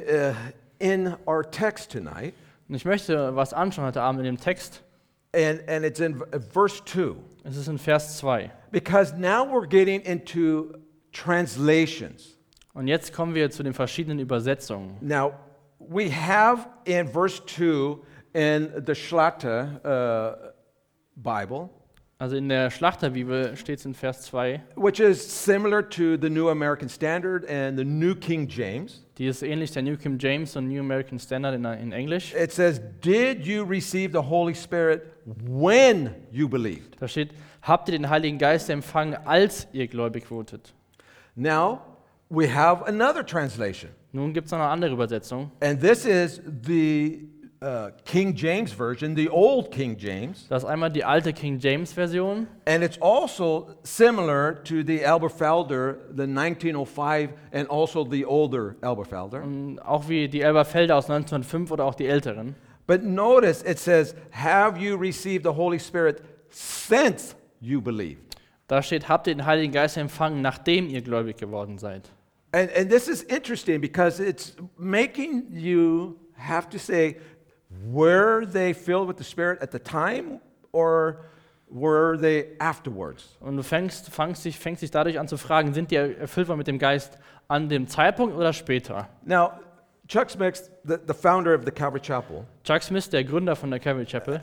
in our text tonight,
Und ich möchte was anschauen heute Abend in dem Text.
and it's in verse 2.
Es ist in Vers 2.
Because now we're getting into translations.
Und jetzt kommen wir zu den verschiedenen Übersetzungen.
Now, we have in verse 2 in the Schlachter Bible,
Also in der Schlachterbibel steht es in Vers 2,
which is similar to the New American Standard and the New King James.
die ist ähnlich der New King James und New American Standard in Englisch.
It says, "Did you receive the Holy Spirit when you believed?"
Da steht, habt ihr den Heiligen Geist empfangen, als ihr gläubig wurdet.
Now, we have another translation.
Nun gibt es noch eine andere Übersetzung.
And this is the King James Version, the old King James.
Das ist einmal die alte King James Version
And it's also similar to the Elberfelder, the 1905, and also the older Elberfelder.
und auch wie die Elberfelder aus 1905 oder auch die älteren.
But notice it says, "Have you received the Holy Spirit since you believed?"
Da steht, habt ihr den Heiligen Geist empfangen, nachdem ihr gläubig geworden seid.
And this is interesting because it's making you have to say, were they filled with the Spirit at the time or were they afterwards?
Und du fängst dich dadurch an zu fragen, sind die erfüllt worden mit dem Geist an dem Zeitpunkt oder später?
Now, Chuck Smith, the founder of the Calvary Chapel,
Chuck Smith, der Gründer von der Calvary Chapel,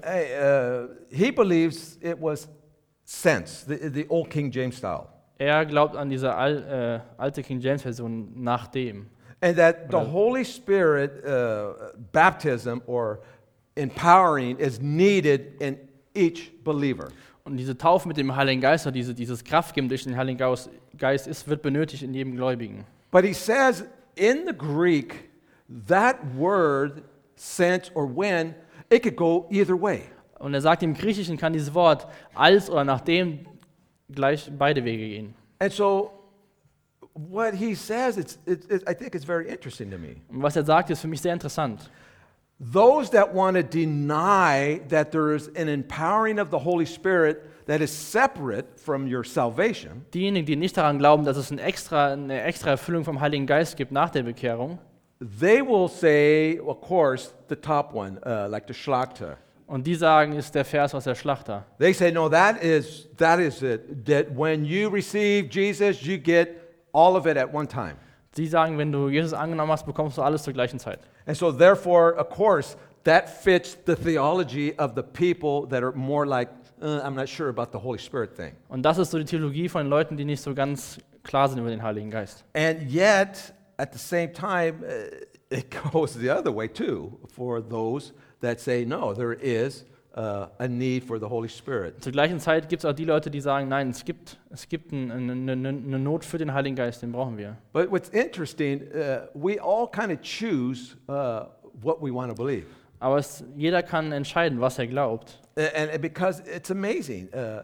he believes it was since, the old King James style.
er glaubt an diese alte King James Version nachdem.
And that the Holy Spirit baptism or empowering is needed in each believer.
Und diese Taufe mit dem Heiligen Geist, oder dieses Kraftgeben durch den Heiligen Geist wird benötigt in jedem Gläubigen.
But he says in the Greek, that word, since or when, it could go either way.
Und er sagt, im Griechischen kann dieses Wort als oder nachdem gleich beide Wege gehen.
And so what he says, I think it's very interesting to me.
Und was er sagt, ist für mich sehr interessant.
Those that want to deny that there is an empowering of the Holy Spirit that is separate from your salvation,
Diejenigen, die nicht daran glauben, dass es eine extra Erfüllung vom Heiligen Geist gibt nach der Bekehrung,
they will say, of course, the top one, like the Schlachter.
und die sagen, ist der Vers aus der Schlachter.
They say, no, that is it. That when you receive Jesus, you get all of it at one time.
Sie sagen, wenn du Jesus angenommen hast, bekommst du alles zur gleichen Zeit.
And so therefore, of course, that fits the theology of the people that are more like, I'm not sure about the Holy Spirit thing.
Und das ist so die Theologie von den Leuten, die nicht so ganz klar sind über den Heiligen Geist.
And yet, at the same time, it goes the other way too for those that say, no, there is a need for the Holy Spirit.
Zur gleichen Zeit gibt es auch die Leute, die sagen, nein, es gibt eine Not für den Heiligen Geist, den brauchen wir.
But what's interesting, we all kind of choose what we want to believe.
Aber jeder kann entscheiden, was er glaubt.
And because it's amazing,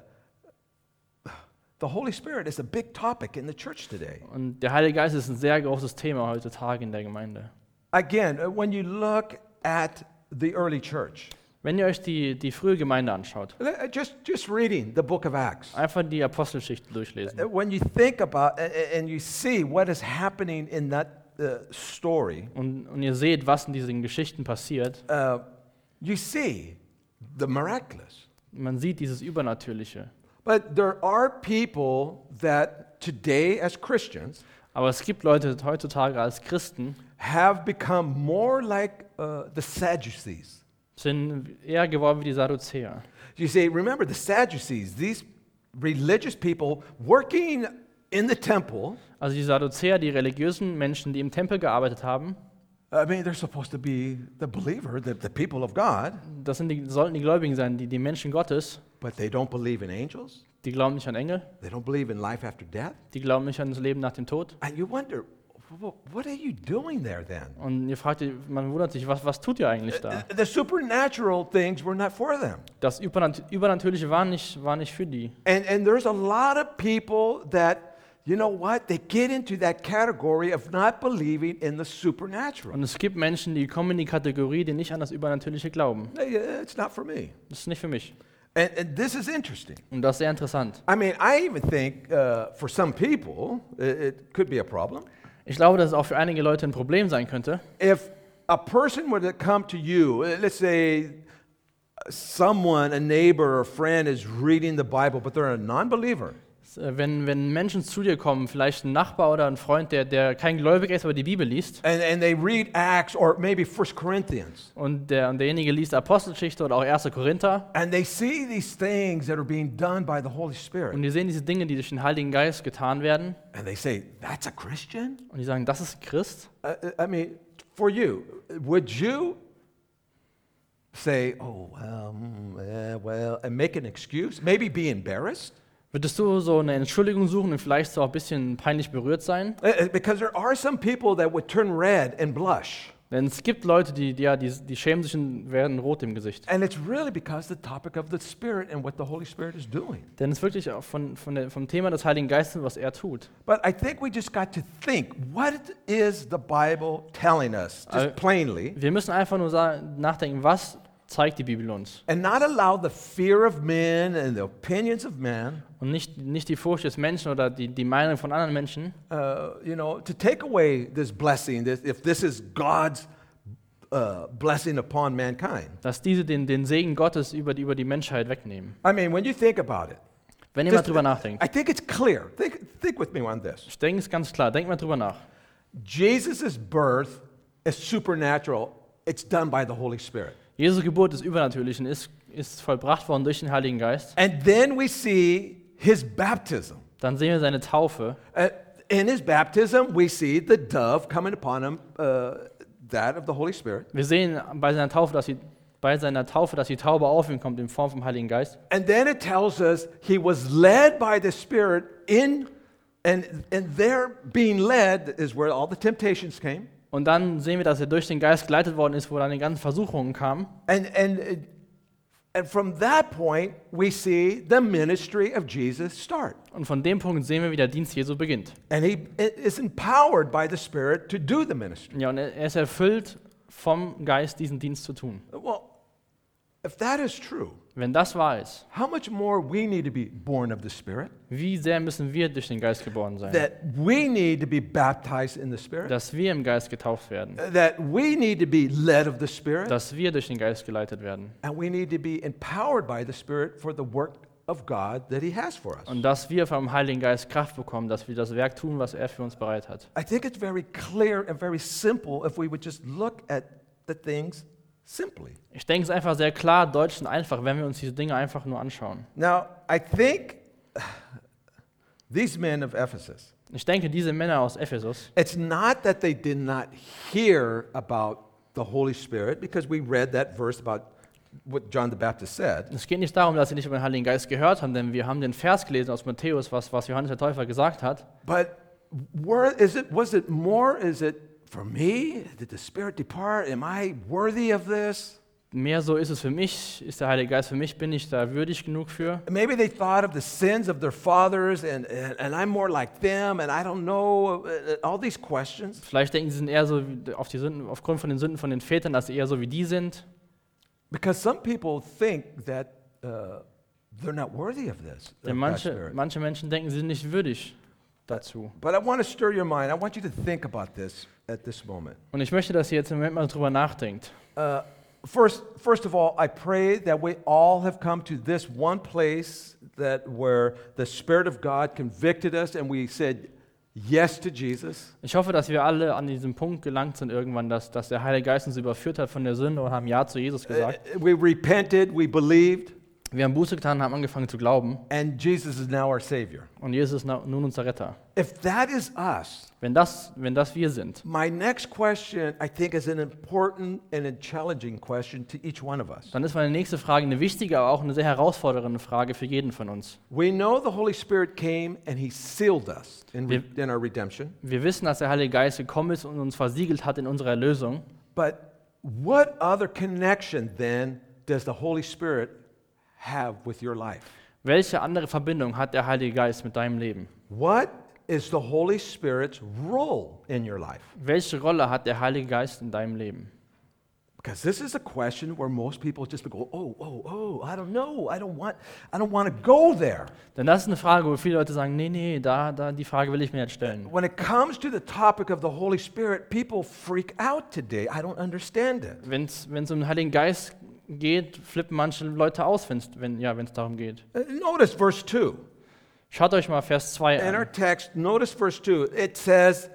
the Holy Spirit is a big topic in the church today.
Und der Heilige Geist ist ein sehr großes Thema heutzutage in der Gemeinde.
Again, when you look at the early church,
Wenn ihr euch die frühe Gemeinde anschaut,
just reading the book of Acts,
einfach die Apostelgeschichte durchlesen.
when you think about and you see what is happening in that story,
Und ihr seht, was in diesen Geschichten passiert.
you see the miraculous.
Man sieht dieses Übernatürliche.
But there are people that today, as Christians,
Aber es gibt Leute heutzutage als Christen,
have become more like the Sadducees.
sind eher geworden wie die Sadduzäer.
You see, remember the Sadducees, these religious people working in the temple.
Also die Sadduzäer, die religiösen Menschen, die im Tempel gearbeitet haben,
I mean, they're supposed to be the believer, the people of God,
das sollten die Gläubigen sein, die Menschen Gottes,
but they don't believe in angels.
die glauben nicht an Engel,
They don't believe in life after death.
die glauben nicht an das Leben nach dem Tod.
And you wonder, what are you doing there then?
Und man wundert sich, was tut ihr eigentlich da?
The supernatural things were not for them.
Das Übernatürliche war nicht für die.
And there's a lot of people that, you know what, they get into that category of not believing in the supernatural.
Und es gibt Menschen, die kommen in die Kategorie, die nicht an das Übernatürliche glauben.
Hey, it's not for me.
Das ist nicht für mich.
And this is interesting.
Und das ist sehr interessant.
I mean, I even think for some people, it could be a problem.
Ich glaube, dass es auch für einige Leute ein Problem sein könnte,
If a person were to come to you, let's say someone, a neighbor or a friend is reading the Bible, but they're a non-believer.
wenn Menschen zu dir kommen, vielleicht ein Nachbar oder ein Freund, der kein Gläubiger ist, aber die Bibel liest,
And they read Acts or maybe 1 Corinthians.
und derjenige liest Apostelgeschichte oder auch 1. Korinther,
And they see these things that are being done by the Holy
und
Spirit.
die sehen diese Dinge, die durch den Heiligen Geist getan werden,
And they say, that's a Christian?
und die sagen, das ist Christ.
I mean, for you, would you say, oh, well, and make an excuse? Maybe be embarrassed?
Würdest du so eine Entschuldigung suchen und vielleicht so ein bisschen peinlich berührt sein?
Because there are some people that would turn red and blush.
Denn es gibt Leute, die schämen sich und werden rot im Gesicht.
And it's really because the topic of the Spirit and what the Holy Spirit is doing.
Denn es ist wirklich auch vom Thema des Heiligen Geistes, was er tut.
But I think we just got to think, what is the Bible telling us, just plainly,
Wir müssen einfach nur nachdenken, was zeigt die Bibel uns?
and not allow the fear of men and the opinions of man,
Und nicht die Furcht des Menschen oder die Meinung von anderen Menschen,
to take away this blessing, if this is God's blessing upon mankind.
dass diese den Segen Gottes über die Menschheit wegnehmen.
I mean, when you think about it,
Wenn ihr mal drüber nachdenkt.
I think it's clear. Think with me on this.
Ich denke, es ist ganz klar. Denkt mal drüber nach.
Jesus' birth is supernatural. It's done by the Holy Spirit.
Jesu Geburt ist übernatürlich und ist vollbracht worden durch den Heiligen Geist.
And then we see his baptism.
Dann sehen wir seine Taufe.
In his baptism, we see the dove coming upon him, that of the Holy Spirit.
Wir sehen bei seiner Taufe, dass die Taube auf ihn kommt in Form vom Heiligen Geist.
And then it tells us he was led by the Spirit and there being led is where all the temptations came.
Und dann sehen wir, dass er durch den Geist geleitet worden ist, wo dann die ganzen Versuchungen kamen.
And from that point, we see the ministry of Jesus start.
Und von dem Punkt sehen wir, wie der Dienst Jesu beginnt.
And he is empowered by the Spirit to do the ministry.
Ja, und er ist erfüllt vom Geist, diesen Dienst zu tun.
Well, if that is true,
Wenn das wahr ist,
how much more we need to be born of the Spirit?
wie sehr müssen wir durch den Geist geboren sein?
That we need to be baptized in the Spirit?
Dass wir im Geist getauft werden.
That we need to be led of the Spirit?
Dass wir durch den Geist geleitet werden.
And we need to be empowered by the Spirit for the work of God that He has for us.
Und dass wir vom Heiligen Geist Kraft bekommen, dass wir das Werk tun, was er für uns bereit hat.
I think it's very clear and very simple if we would just look at the things simply.
Ich denke, es ist einfach sehr klar, deutsch und einfach, wenn wir uns diese Dinge einfach nur anschauen.
Now, I think these men of Ephesus,
Ich denke, diese Männer aus Ephesus,
It's not that they did not hear about the Holy Spirit, because we read that verse about what John the Baptist said.
es geht nicht darum, dass sie nicht über den Heiligen Geist gehört haben, denn wir haben den Vers gelesen aus Matthäus, was Johannes der Täufer gesagt hat.
But was it more? Is it for me? Did the Spirit depart? Am I worthy of this?
Mehr so ist es für mich, ist der Heilige Geist für mich, bin ich da würdig genug für?
Maybe they thought of the sins of their fathers, and I'm more like them, and I don't know, all these questions.
Vielleicht denken sie sind eher so auf die Sünden, aufgrund von den Sünden von den Vätern, dass sie eher so wie die sind.
Because some people think that they're not worthy of this.
Denn
of that Spirit.
manche Menschen denken, sie sind nicht würdig dazu.
But I want to stir your mind. I want you to think about this at this moment.
Und ich möchte, dass ihr jetzt im Moment mal drüber nachdenkt.
First of all, I pray that we all have come to this one place where the Spirit of God convicted us and we said yes to Jesus.
Ich hoffe, dass wir alle an diesem Punkt gelangt sind irgendwann, dass der Heilige Geist uns überführt hat von der Sünde und haben Ja zu Jesus gesagt.
We repented, we believed,
Wir haben Buße getan, haben angefangen zu glauben
and Jesus is now our Savior.
und Jesus ist nun unser Retter.
If that is us,
Wenn das wir sind,
my next question, I think, is an important and a challenging question to each one of us.
dann ist meine nächste Frage eine wichtige, aber auch eine sehr herausfordernde Frage für jeden von uns.
We know the Holy Spirit came and He sealed us in our redemption.
Wir wissen, dass der Heilige Geist gekommen ist und uns versiegelt hat in unserer Erlösung.
But what other connection then does the Holy Spirit have with your life?
Welche andere Verbindung hat der Heilige Geist mit deinem Leben?
What is the Holy Spirit's role in your life?
Welche Rolle hat der Heilige Geist in deinem Leben?
Because this is a question where most people just go, oh, I don't know, I don't want to go there.
Denn das ist eine Frage, wo viele Leute sagen, nee, die Frage will ich mir nicht stellen.
When it comes to the topic of the Holy Spirit, people freak out today. I don't understand it.
Wenn es um den Heiligen Geist geht, flippen manche Leute aus, wenn es darum geht.
Notice verse 2.
Schaut euch mal Vers 2
In our
an.
text, notice verse 2. It says,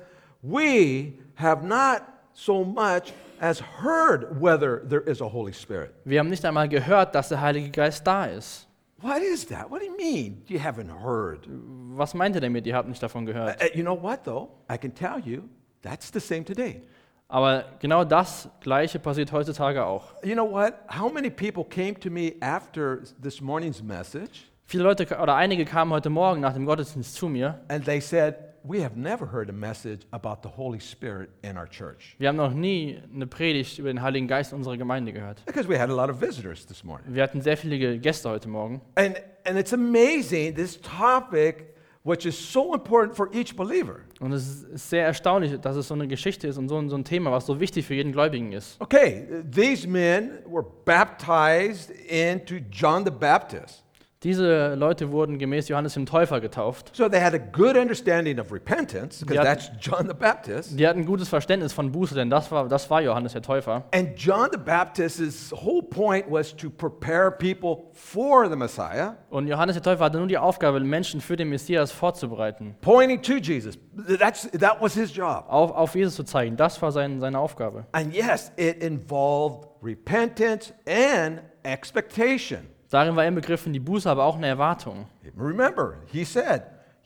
we have not so much as heard whether there is a Holy Spirit.
Wir haben nicht einmal gehört, dass der Heilige Geist da ist.
What is that? What do you mean you haven't heard?
Was meint ihr damit? Ihr habt nicht davon gehört.
You know what, though? I can tell you, that's the same today.
Aber genau das Gleiche passiert heutzutage auch.
You know what? How many people came to me after this morning's message
Viele Leute oder einige kamen heute Morgen nach dem Gottesdienst zu mir.
and they said, we have never heard a message about the Holy Spirit in our church?
Wir haben noch nie eine Predigt über den Heiligen Geist in unserer Gemeinde gehört.
Because we had a lot of visitors this morning.
Wir hatten sehr viele Gäste heute Morgen.
And it's amazing, this topic, which is so important for each believer.
Und es ist sehr erstaunlich, dass es so eine Geschichte ist und so ein Thema, was so wichtig für jeden Gläubigen ist.
Okay, these men were baptized into John the Baptist.
Diese Leute wurden gemäß Johannes dem Täufer getauft.
So they had a good understanding of repentance, because
Yeah.
that's John the Baptist.
Die hatten ein gutes Verständnis von Buße, denn das war Johannes der Täufer.
And John the Baptist's whole point was to prepare people for the Messiah,
Und Johannes der Täufer hatte nur die Aufgabe, Menschen für den Messias vorzubereiten,
pointing to Jesus. That was his job.
auf Jesus zu zeigen. Das war seine Aufgabe.
And yes, it involved repentance and expectation.
Darin war inbegriffen die Buße, aber auch eine Erwartung.
Remember, he said,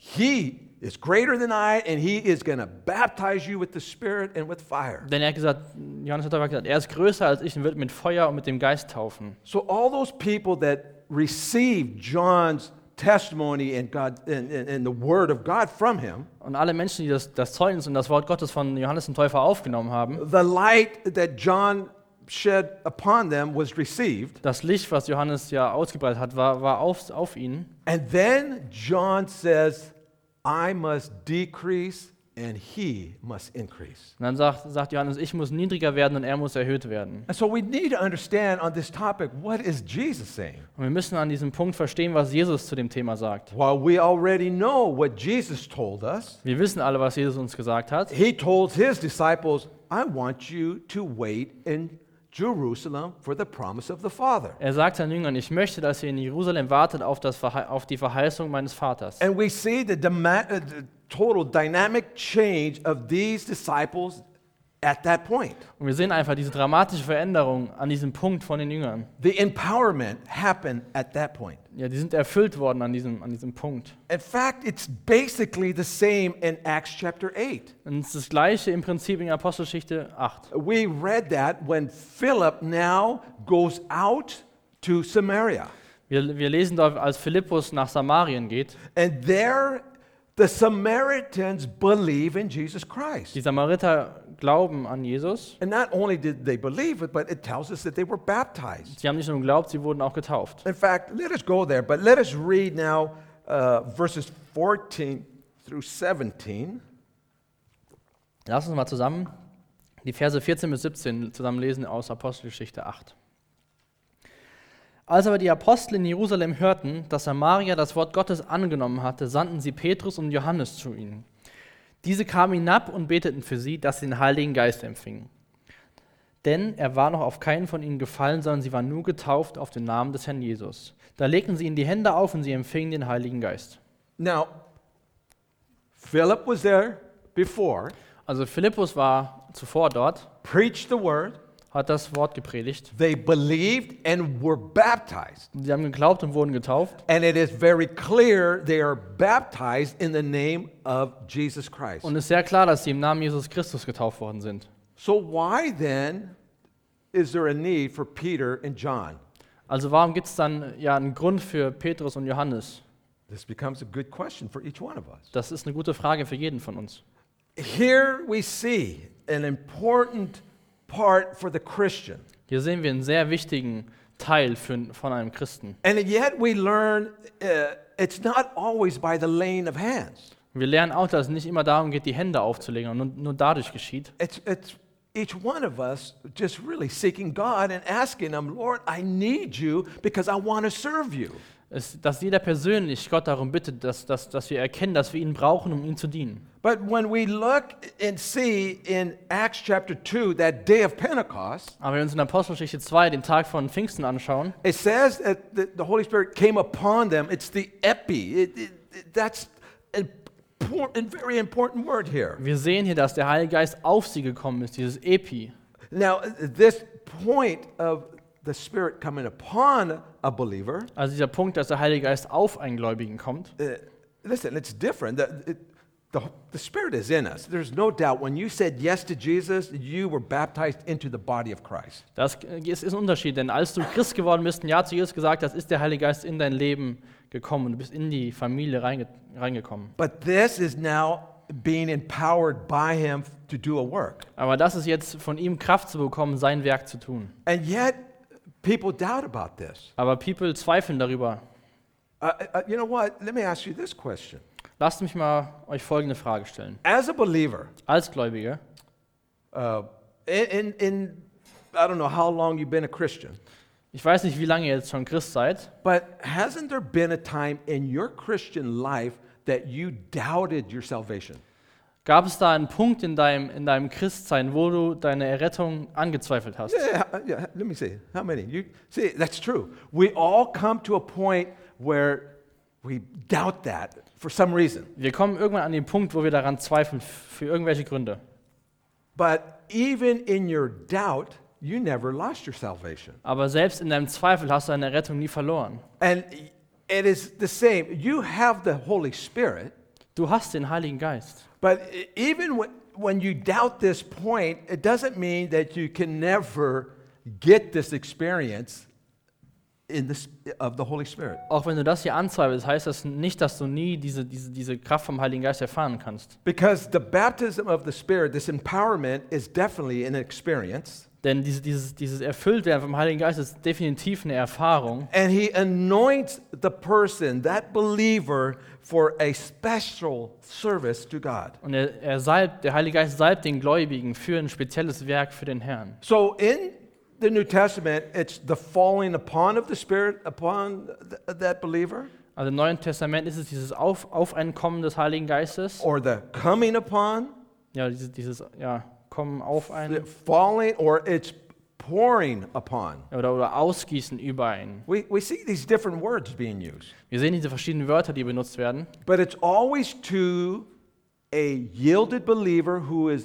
he is greater than I, and he is going to baptize you with the Spirit and with fire.
Denn er hat gesagt, Johannes der Täufer hat gesagt, er ist größer als ich und wird mit Feuer und mit dem Geist taufen.
So all those people that received John's testimony and the word of God from him,
Und alle Menschen, die das Zeugnis und das Wort Gottes von Johannes dem Täufer aufgenommen haben,
the light that John shed upon them was received.
das Licht, was Johannes ja ausgebreitet hat, war auf ihnen.
And then John says, I must decrease and he must increase.
Und dann sagt Johannes, ich muss niedriger werden und er muss erhöht werden.
And so we need to understand on this topic, what is Jesus saying?
Und wir müssen an diesem Punkt verstehen, was Jesus zu dem Thema sagt.
While we already know what Jesus told us,
Wir wissen alle, was Jesus uns gesagt hat.
he told his disciples, I want you to wait in Jerusalem for the promise of the Father.
Er sagt seinen Jüngern, ich möchte, dass ihr in Jerusalem wartet auf die Verheißung meines Vaters.
And we see the total dynamic change of these disciples at that point.
Und wir sehen einfach diese dramatische Veränderung an diesem Punkt von den Jüngern.
The empowerment happened at that point.
Ja, die sind erfüllt worden an diesem Punkt.
In fact, it's basically the same in Acts chapter 8.
Und es ist das Gleiche im Prinzip in Apostelgeschichte 8.
We read that when Philip now goes out to Samaria.
Wir lesen dort, als Philippus nach Samarien geht.
And there, the Samaritans believe in Jesus Christ.
Die Samariter glauben an Jesus.
And not only did they believe it, but it tells us that they were baptized.
Sie haben nicht nur geglaubt, sie wurden auch getauft.
In fact, let us go there, but let us read now verses 14 through 17.
Lass uns mal zusammen die Verse 14 bis 17 zusammen lesen aus Apostelgeschichte 8. Als aber die Apostel in Jerusalem hörten, dass Samaria das Wort Gottes angenommen hatte, sandten sie Petrus und Johannes zu ihnen. Diese kamen hinab und beteten für sie, dass sie den Heiligen Geist empfingen. Denn er war noch auf keinen von ihnen gefallen, sondern sie waren nur getauft auf den Namen des Herrn Jesus. Da legten sie ihnen die Hände auf und sie empfingen den Heiligen Geist.
Now, Philip was there before,
Also Philippus war zuvor dort,
preached the word,
hat das Wort gepredigt.
they believed and were baptized.
Sie haben geglaubt und wurden getauft.
And it is very clear they are baptized in the name of Jesus Christ.
Und es ist sehr klar, dass sie im Namen Jesus Christus getauft worden sind.
So why then is there a need for Peter and John?
Also warum gibt es dann ja einen Grund für Petrus und Johannes?
This becomes a good question for each one of us.
Das ist eine gute Frage für jeden von uns.
Here we see an important part for the Christian.
Hier sehen wir einen sehr wichtigen Teil von einem Christen.
And yet we learn it's not always by the laying of hands.
Wir lernen auch, dass es nicht immer darum geht, die Hände aufzulegen und nur dadurch geschieht.
It's each one of us just really seeking God and asking Him, Lord, I need you because I want to serve you.
Dass jeder persönlich Gott darum bittet, dass wir erkennen, dass wir ihn brauchen, um ihm zu dienen.
But when we look and see in Acts chapter 2, that day of Pentecost,
Aber wenn wir uns in Apostelgeschichte 2 den Tag von Pfingsten anschauen,
it says that the Holy Spirit came upon them. It's the epi. That's a very important word here.
wir sehen hier, dass der Heilige Geist auf sie gekommen ist, dieses Epi.
Now, this point of the Spirit coming upon a believer,
Also dieser Punkt, dass der Heilige Geist auf einen Gläubigen kommt.
listen, it's different. The Spirit is in us. There's no doubt. When you said yes to Jesus, you were baptized into the body of Christ.
Das ist ein Unterschied, denn als du Christ geworden bist und Ja zu Jesus gesagt hast, ist der Heilige Geist in dein Leben gekommen und du bist in die Familie reingekommen.
But this is now being empowered by Him to do a work.
Aber das ist jetzt von ihm Kraft zu bekommen, sein Werk zu tun.
And yet, people doubt about this.
Aber People zweifeln darüber.
You know what? Let me ask you this question.
Lasst mich mal euch folgende Frage stellen.
As a believer,
Als Gläubige,
in I don't know how long you've been a Christian,
ich weiß nicht, wie lange ihr jetzt schon Christ seid,
but hasn't there been a time in your Christian life that you doubted your salvation?
gab es da einen Punkt in deinem Christsein, wo du deine Errettung angezweifelt hast?
Yeah, let me see. How many? You see, that's true. We all come to a point where we doubt that for some reason.
Wir kommen irgendwann an den Punkt, wo wir daran zweifeln, für irgendwelche Gründe.
But even in your doubt, you never lost your salvation.
Aber selbst in deinem Zweifel hast du deine Errettung nie verloren.
And it is the same. You have the Holy Spirit,
Du hast den Heiligen Geist.
but even when you doubt this point, it doesn't mean that you can never get this experience of the Holy Spirit.
Auch wenn du das hier anzweifelst, heißt das nicht, dass du nie diese Kraft vom Heiligen Geist erfahren kannst.
Because the baptism of the Spirit, this empowerment, is definitely an experience.
Denn dieses Erfülltwerden vom Heiligen Geist ist definitiv eine Erfahrung.
And He anoints the person, that believer, for a special service to God.
Und der Heilige Geist salbt den Gläubigen für ein spezielles Werk für den Herrn.
So in the New Testament, it's the falling upon of the Spirit upon that believer,
Also im Neuen Testament ist es dieses Aufeinkommen des Heiligen Geistes.
or the coming upon,
Ja, dieses Kommen auf
the
einen
falling, or it's pouring upon.
oder Ausgießen über einen.
We see these different words being used,
Wir sehen diese verschiedenen Wörter, die benutzt werden.
but it's always to a yielded believer who is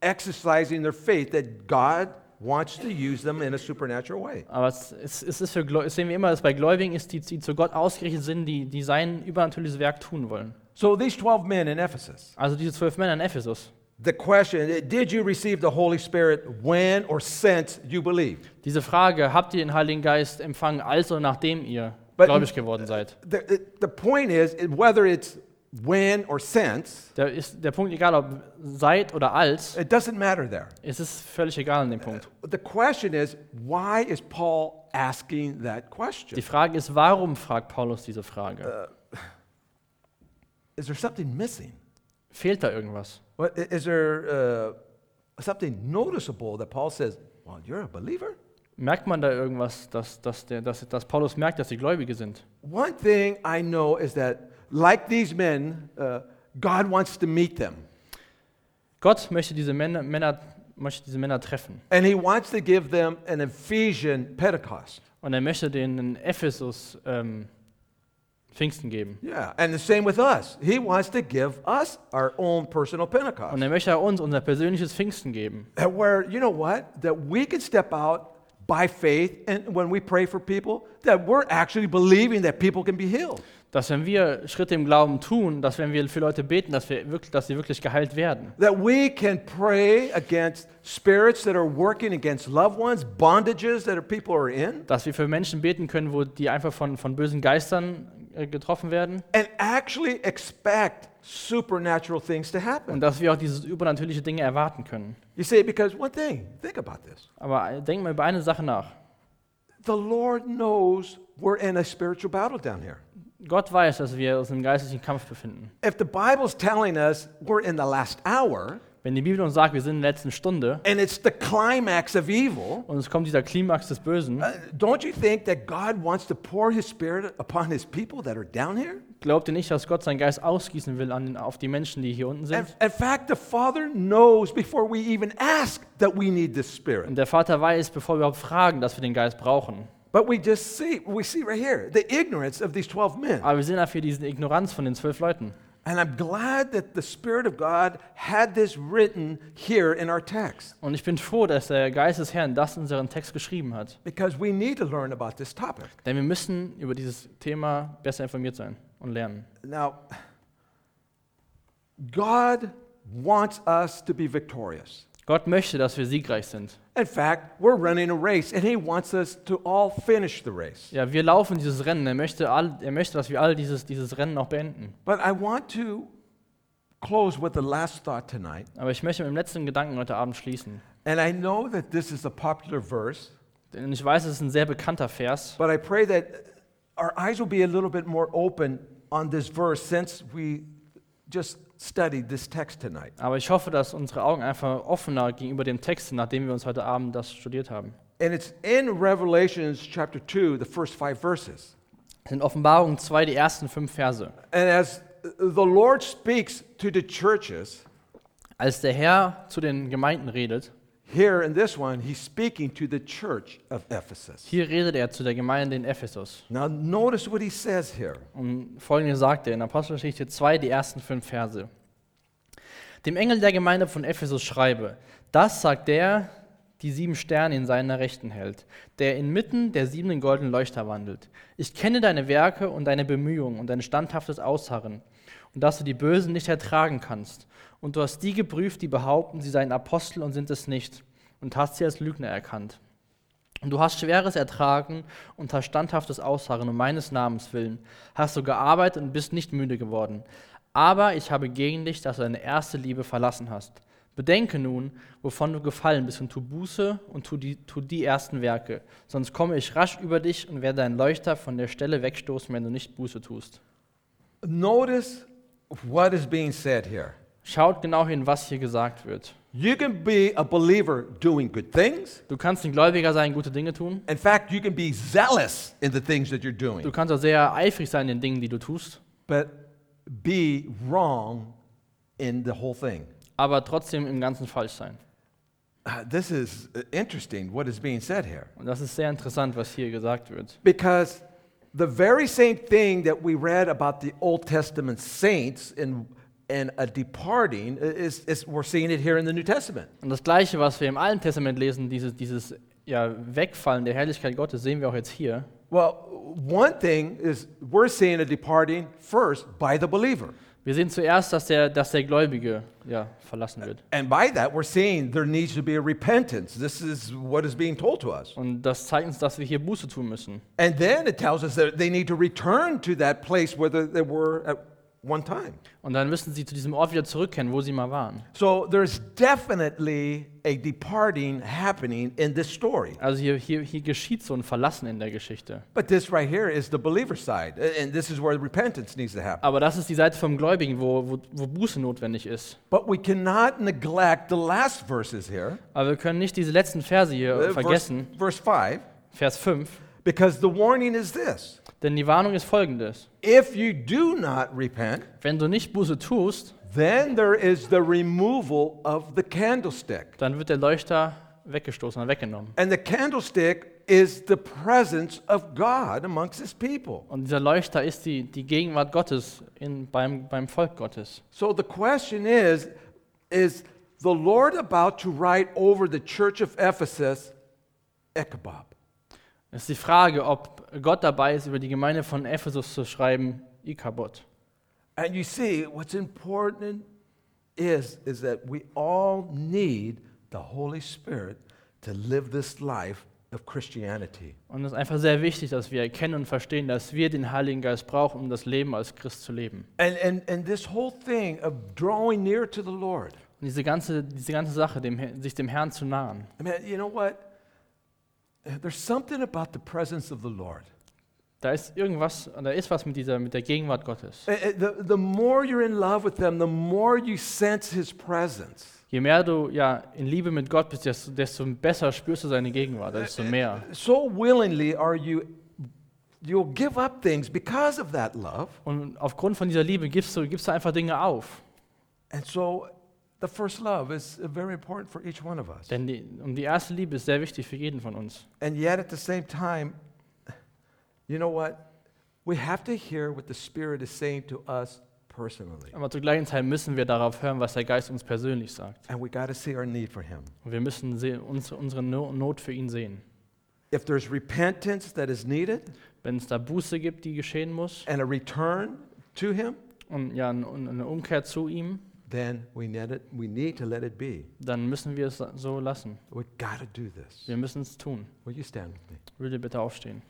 exercising their faith that God wants to use them in a supernatural way.
Aber es ist es sehen wir immer, dass bei Gläubigen ist, die zu Gott ausgerichtet sind, die sein übernatürliches Werk tun wollen.
So these 12 men in Ephesus,
Also diese 12 Männer in Ephesus.
the question, did you receive the Holy Spirit when or since you believed?
Diese Frage, habt ihr den Heiligen Geist empfangen, als oder nachdem ihr
But-
gläubig geworden seid?
The point is, whether it's when or since,
Da ist der Punkt egal, ob seit oder als,
it doesn't matter there.
es ist völlig egal an dem Punkt.
The question is, why is Paul asking that question?
Die Frage ist, warum fragt Paulus diese Frage?
Is there something missing?
Fehlt da irgendwas?
Is there something noticeable that Paul says, well, you're a believer?
Merkt man da irgendwas, dass Paulus merkt, dass sie Gläubige sind?
One thing I know is that, like these men, God wants to meet them.
Gott möchte diese Männer treffen.
And he wants to give them an Ephesian Pentecost.
Und er möchte denen in Ephesus Pfingsten geben.
Yeah, and the same with us. He wants to give us our own personal Pentecost.
Und er möchte uns unser persönliches Pfingsten geben.
And where, you know what? That we can step out by faith, and when we pray for people, that we're actually believing that people can be healed.
Dass wenn wir Schritte im Glauben tun, dass wenn wir für Leute beten, dass sie wirklich geheilt werden.
That we can pray against spirits that are working against loved ones, bondages that people are in,
Dass wir für Menschen beten können, wo die einfach von bösen Geistern getroffen werden.
and actually expect supernatural things to happen.
Und dass wir auch diese übernatürliche Dinge erwarten können.
You see, because one thing, think about this.
Aber denk mal über eine Sache nach.
The Lord knows we're in a spiritual battle down here.
Gott weiß, dass wir uns im geistlichen Kampf befinden.
If the Bible's telling us we're in the last hour,
Wenn die Bibel uns sagt, wir sind in der letzten Stunde
and it's the climax of evil,
und es kommt dieser Klimax des Bösen,
don't you think that God wants to pour His Spirit upon His people that are down here?
glaubt ihr nicht, dass Gott seinen Geist ausgießen will auf die Menschen, die hier unten sind?
In fact, the Father knows before we even ask that we need this Spirit.
Und der Vater weiß, bevor wir überhaupt fragen, dass wir den Geist brauchen.
But we see right here, the ignorance of these 12 men.
Aber wir sehen dafür diese Ignoranz von den 12 Leuten.
And I'm glad that the Spirit of God had this written here in our text,
Und ich bin froh, dass der Geist des Herrn das in unseren Text geschrieben hat.
because we need to learn about this topic.
Denn wir müssen über dieses Thema besser informiert sein und lernen.
Now, God wants us to be victorious.
Gott möchte, dass wir siegreich sind.
In fact, we're running a race, and He wants us to all finish the race.
Ja, wir laufen dieses Rennen. Er möchte, dass wir alle dieses Rennen auch beenden.
But I want to close with the last thought tonight.
Aber ich möchte mit dem letzten Gedanken heute Abend schließen.
And I know that this is a popular verse,
Denn ich weiß, es ist ein sehr bekannter Vers.
but I pray that our eyes will be a little bit more open on this verse since we just studied this text tonight.
Aber ich hoffe, dass unsere Augen einfach offener gegenüber dem Text sind, nachdem wir uns heute Abend das studiert haben.
And it's in Revelations chapter 2, the first 5 verses.
Es sind Offenbarung 2, die ersten 5 Verse.
And as the Lord speaks to the churches,
Als der Herr zu den Gemeinden redet,
here in this one, He's speaking to the church of Ephesus.
hier redet er zu der Gemeinde in Ephesus.
Now notice what He says here.
Und Folgendes sagt er in Apostelgeschichte 2, die ersten 5 Verse. Dem Engel der Gemeinde von Ephesus schreibe, das sagt der, die 7 Sterne in seiner Rechten hält, der inmitten der 7 goldenen Leuchter wandelt. Ich kenne deine Werke und deine Bemühungen und dein standhaftes Ausharren und dass du die Bösen nicht ertragen kannst. Und du hast die geprüft, die behaupten, sie seien Apostel und sind es nicht und hast sie als Lügner erkannt. Und du hast Schweres ertragen und hast standhaftes Ausharren um meines Namens willen. Hast du gearbeitet und bist nicht müde geworden. Aber ich habe gegen dich, dass du deine erste Liebe verlassen hast. Bedenke nun, wovon du gefallen bist und tu Buße und tu die ersten Werke. Sonst komme ich rasch über dich und werde deinen Leuchter von der Stelle wegstoßen, wenn du nicht Buße tust.
Notice what is being said here.
Schaut genau hin, was hier gesagt wird.
You can be a believer doing good things.
Du kannst ein Gläubiger sein, gute Dinge tun.
In fact, you can be zealous in the things that you're doing,
Du kannst auch sehr eifrig sein in den Dingen, die du tust,
but be wrong in the whole thing.
aber trotzdem im Ganzen falsch sein.
This is interesting what is being said here.
Und das ist sehr interessant, was hier gesagt wird.
Because the very same thing that we read about the Old Testament saints in and a departing is we're seeing it here in the New Testament.
Und das Gleiche, was wir im Alten Testament lesen, dieses Wegfallen der Herrlichkeit Gottes, sehen wir auch jetzt hier.
Well, one thing is we're seeing a departing first by the believer.
Wir sehen zuerst, dass der Gläubige verlassen wird.
And by that, we're seeing there needs to be a repentance. This is what is being told to us.
Und das zeigt uns, dass wir hier Buße tun müssen.
And then it tells us that they need to return to that place where they were at one time.
Und dann müssen sie zu diesem Ort wieder zurückkehren, wo sie mal waren.
So there's definitely a departing happening in this story.
Also hier geschieht so ein Verlassen in der Geschichte.
But this right here is the believer side. And this is where repentance needs to happen.
Aber das ist die Seite vom Gläubigen, wo Buße notwendig ist.
But we cannot neglect the last verses here.
Aber wir können nicht diese letzten Verse hier vergessen.
Verse 5.
Vers 5.
Because the warning is this.
Denn die Warnung ist folgendes.
If you do not repent,
Wenn du nicht Buße tust,
then there is the removal of the candlestick.
dann wird der Leuchter weggestoßen oder weggenommen.
And the candlestick is the presence of God amongst his people.
Und dieser Leuchter ist die Gegenwart Gottes beim Volk Gottes.
So the question is the Lord about to write over the church of Ephesus Ichabod?
Es ist die Frage, ob Gott dabei ist, über die Gemeinde von Ephesus zu schreiben, Ikabod.
And you see, what's important is that we all need the Holy Spirit to live this life of Christianity.
Und es ist einfach sehr wichtig, dass wir erkennen und verstehen, dass wir den Heiligen Geist brauchen, um das Leben als Christ zu leben.
And this whole thing of drawing near to the Lord.
Und diese ganze Sache, sich dem Herrn zu nahen.
I mean, you know what? There's something about the presence of the Lord.
Da ist was mit der Gegenwart Gottes.
The more you're in love with them, the more you sense His presence.
Je mehr du in Liebe mit Gott bist, desto besser spürst du seine Gegenwart, desto mehr.
So willingly you'll give up things because of that love.
Und aufgrund von dieser Liebe gibst du einfach Dinge auf.
And so the first love is very important for each one of us.
Denn die erste Liebe ist sehr wichtig für jeden von uns.
And yet at the same time, you know what? We have to hear what the Spirit is saying to us personally.
Aber zur gleichen Zeit müssen wir darauf hören, was der Geist uns persönlich sagt.
And we got to see our need for Him.
Und wir müssen unsere Not für ihn sehen.
If there's repentance that is needed
Wenn es da Buße gibt, die geschehen muss,
and a return to Him,
und eine Umkehr zu ihm,
then we need to let it be.
dann müssen wir es so lassen.
We got to do this.
Wir müssen es tun.
Will you stand with me?
Würde bitte aufstehen.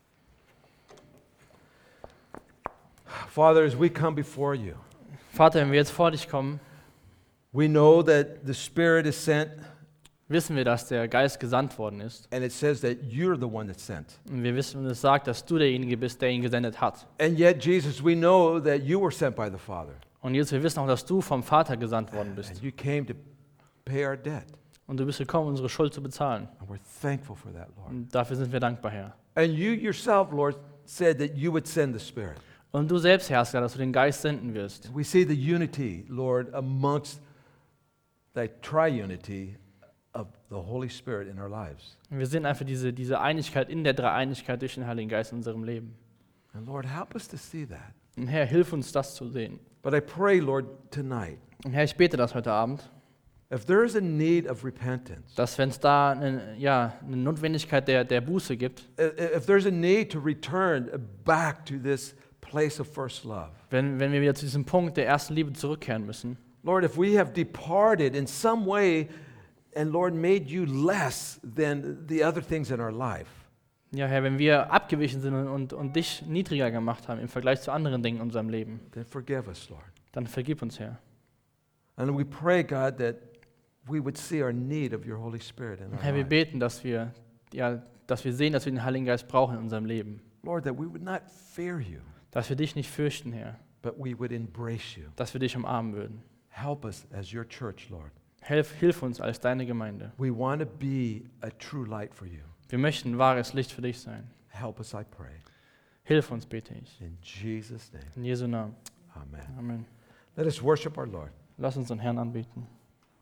Father, as we come before you,
Vater, wenn wir jetzt vor dich kommen,
we know that the Spirit is sent,
wissen wir, dass der Geist gesandt worden ist.
and it says that you're the one that's sent.
Und wir wissen, und es sagt, dass du derjenige bist, der ihn gesendet hat.
And yet, Jesus, we know that you were sent by the Father.
Und jetzt, wir wissen auch, dass du vom Vater gesandt worden
And
bist.
you came to pay our debt.
Und du bist gekommen, unsere Schuld zu bezahlen.
And we're thankful for that, Lord.
Und dafür sind wir dankbar, Herr.
And you yourself, Lord, said that you would send the Spirit.
Und du selbst, Herr, hast gesagt, dass du den Geist senden wirst.
We see the unity, Lord, amongst the triunity of the Holy Spirit in our lives.
Und wir sehen einfach diese Einigkeit in der Dreieinigkeit durch den Heiligen Geist in unserem Leben.
And Lord, help us to see that.
Und Herr, hilf uns, das zu sehen.
But I pray, Lord, tonight,
Und Herr, ich bete das heute Abend,
if there is a need of repentance,
dass wenn es da eine Notwendigkeit der Buße gibt,
if there's a need to return back to this place of first love,
wenn wir wieder zu diesem Punkt der ersten Liebe zurückkehren müssen,
Lord, if we have departed in some way and Lord made you less than the other things in our life,
ja Herr, wenn wir abgewichen sind und dich niedriger gemacht haben im Vergleich zu anderen Dingen in unserem Leben,
then forgive us, Lord.
dann vergib uns, Herr.
And we pray, God, that we would see our need of your Holy Spirit in our
Herr, wir
lives.
beten, dass wir sehen, dass wir den Heiligen Geist brauchen in unserem Leben.
Lord, that we would not fear you,
Dass wir dich nicht fürchten, Herr.
but we would embrace you.
Dass wir dich umarmen würden.
Help us as your church, Lord.
Hilf uns als deine Gemeinde.
We want to be a true light for you.
Wir möchten wahres Licht für dich sein.
Help us, I pray.
Hilf uns, bete ich.
In Jesus' name,
In Jesu Namen.
amen.
Amen.
Let us worship our Lord.
Lass uns den Herrn anbeten.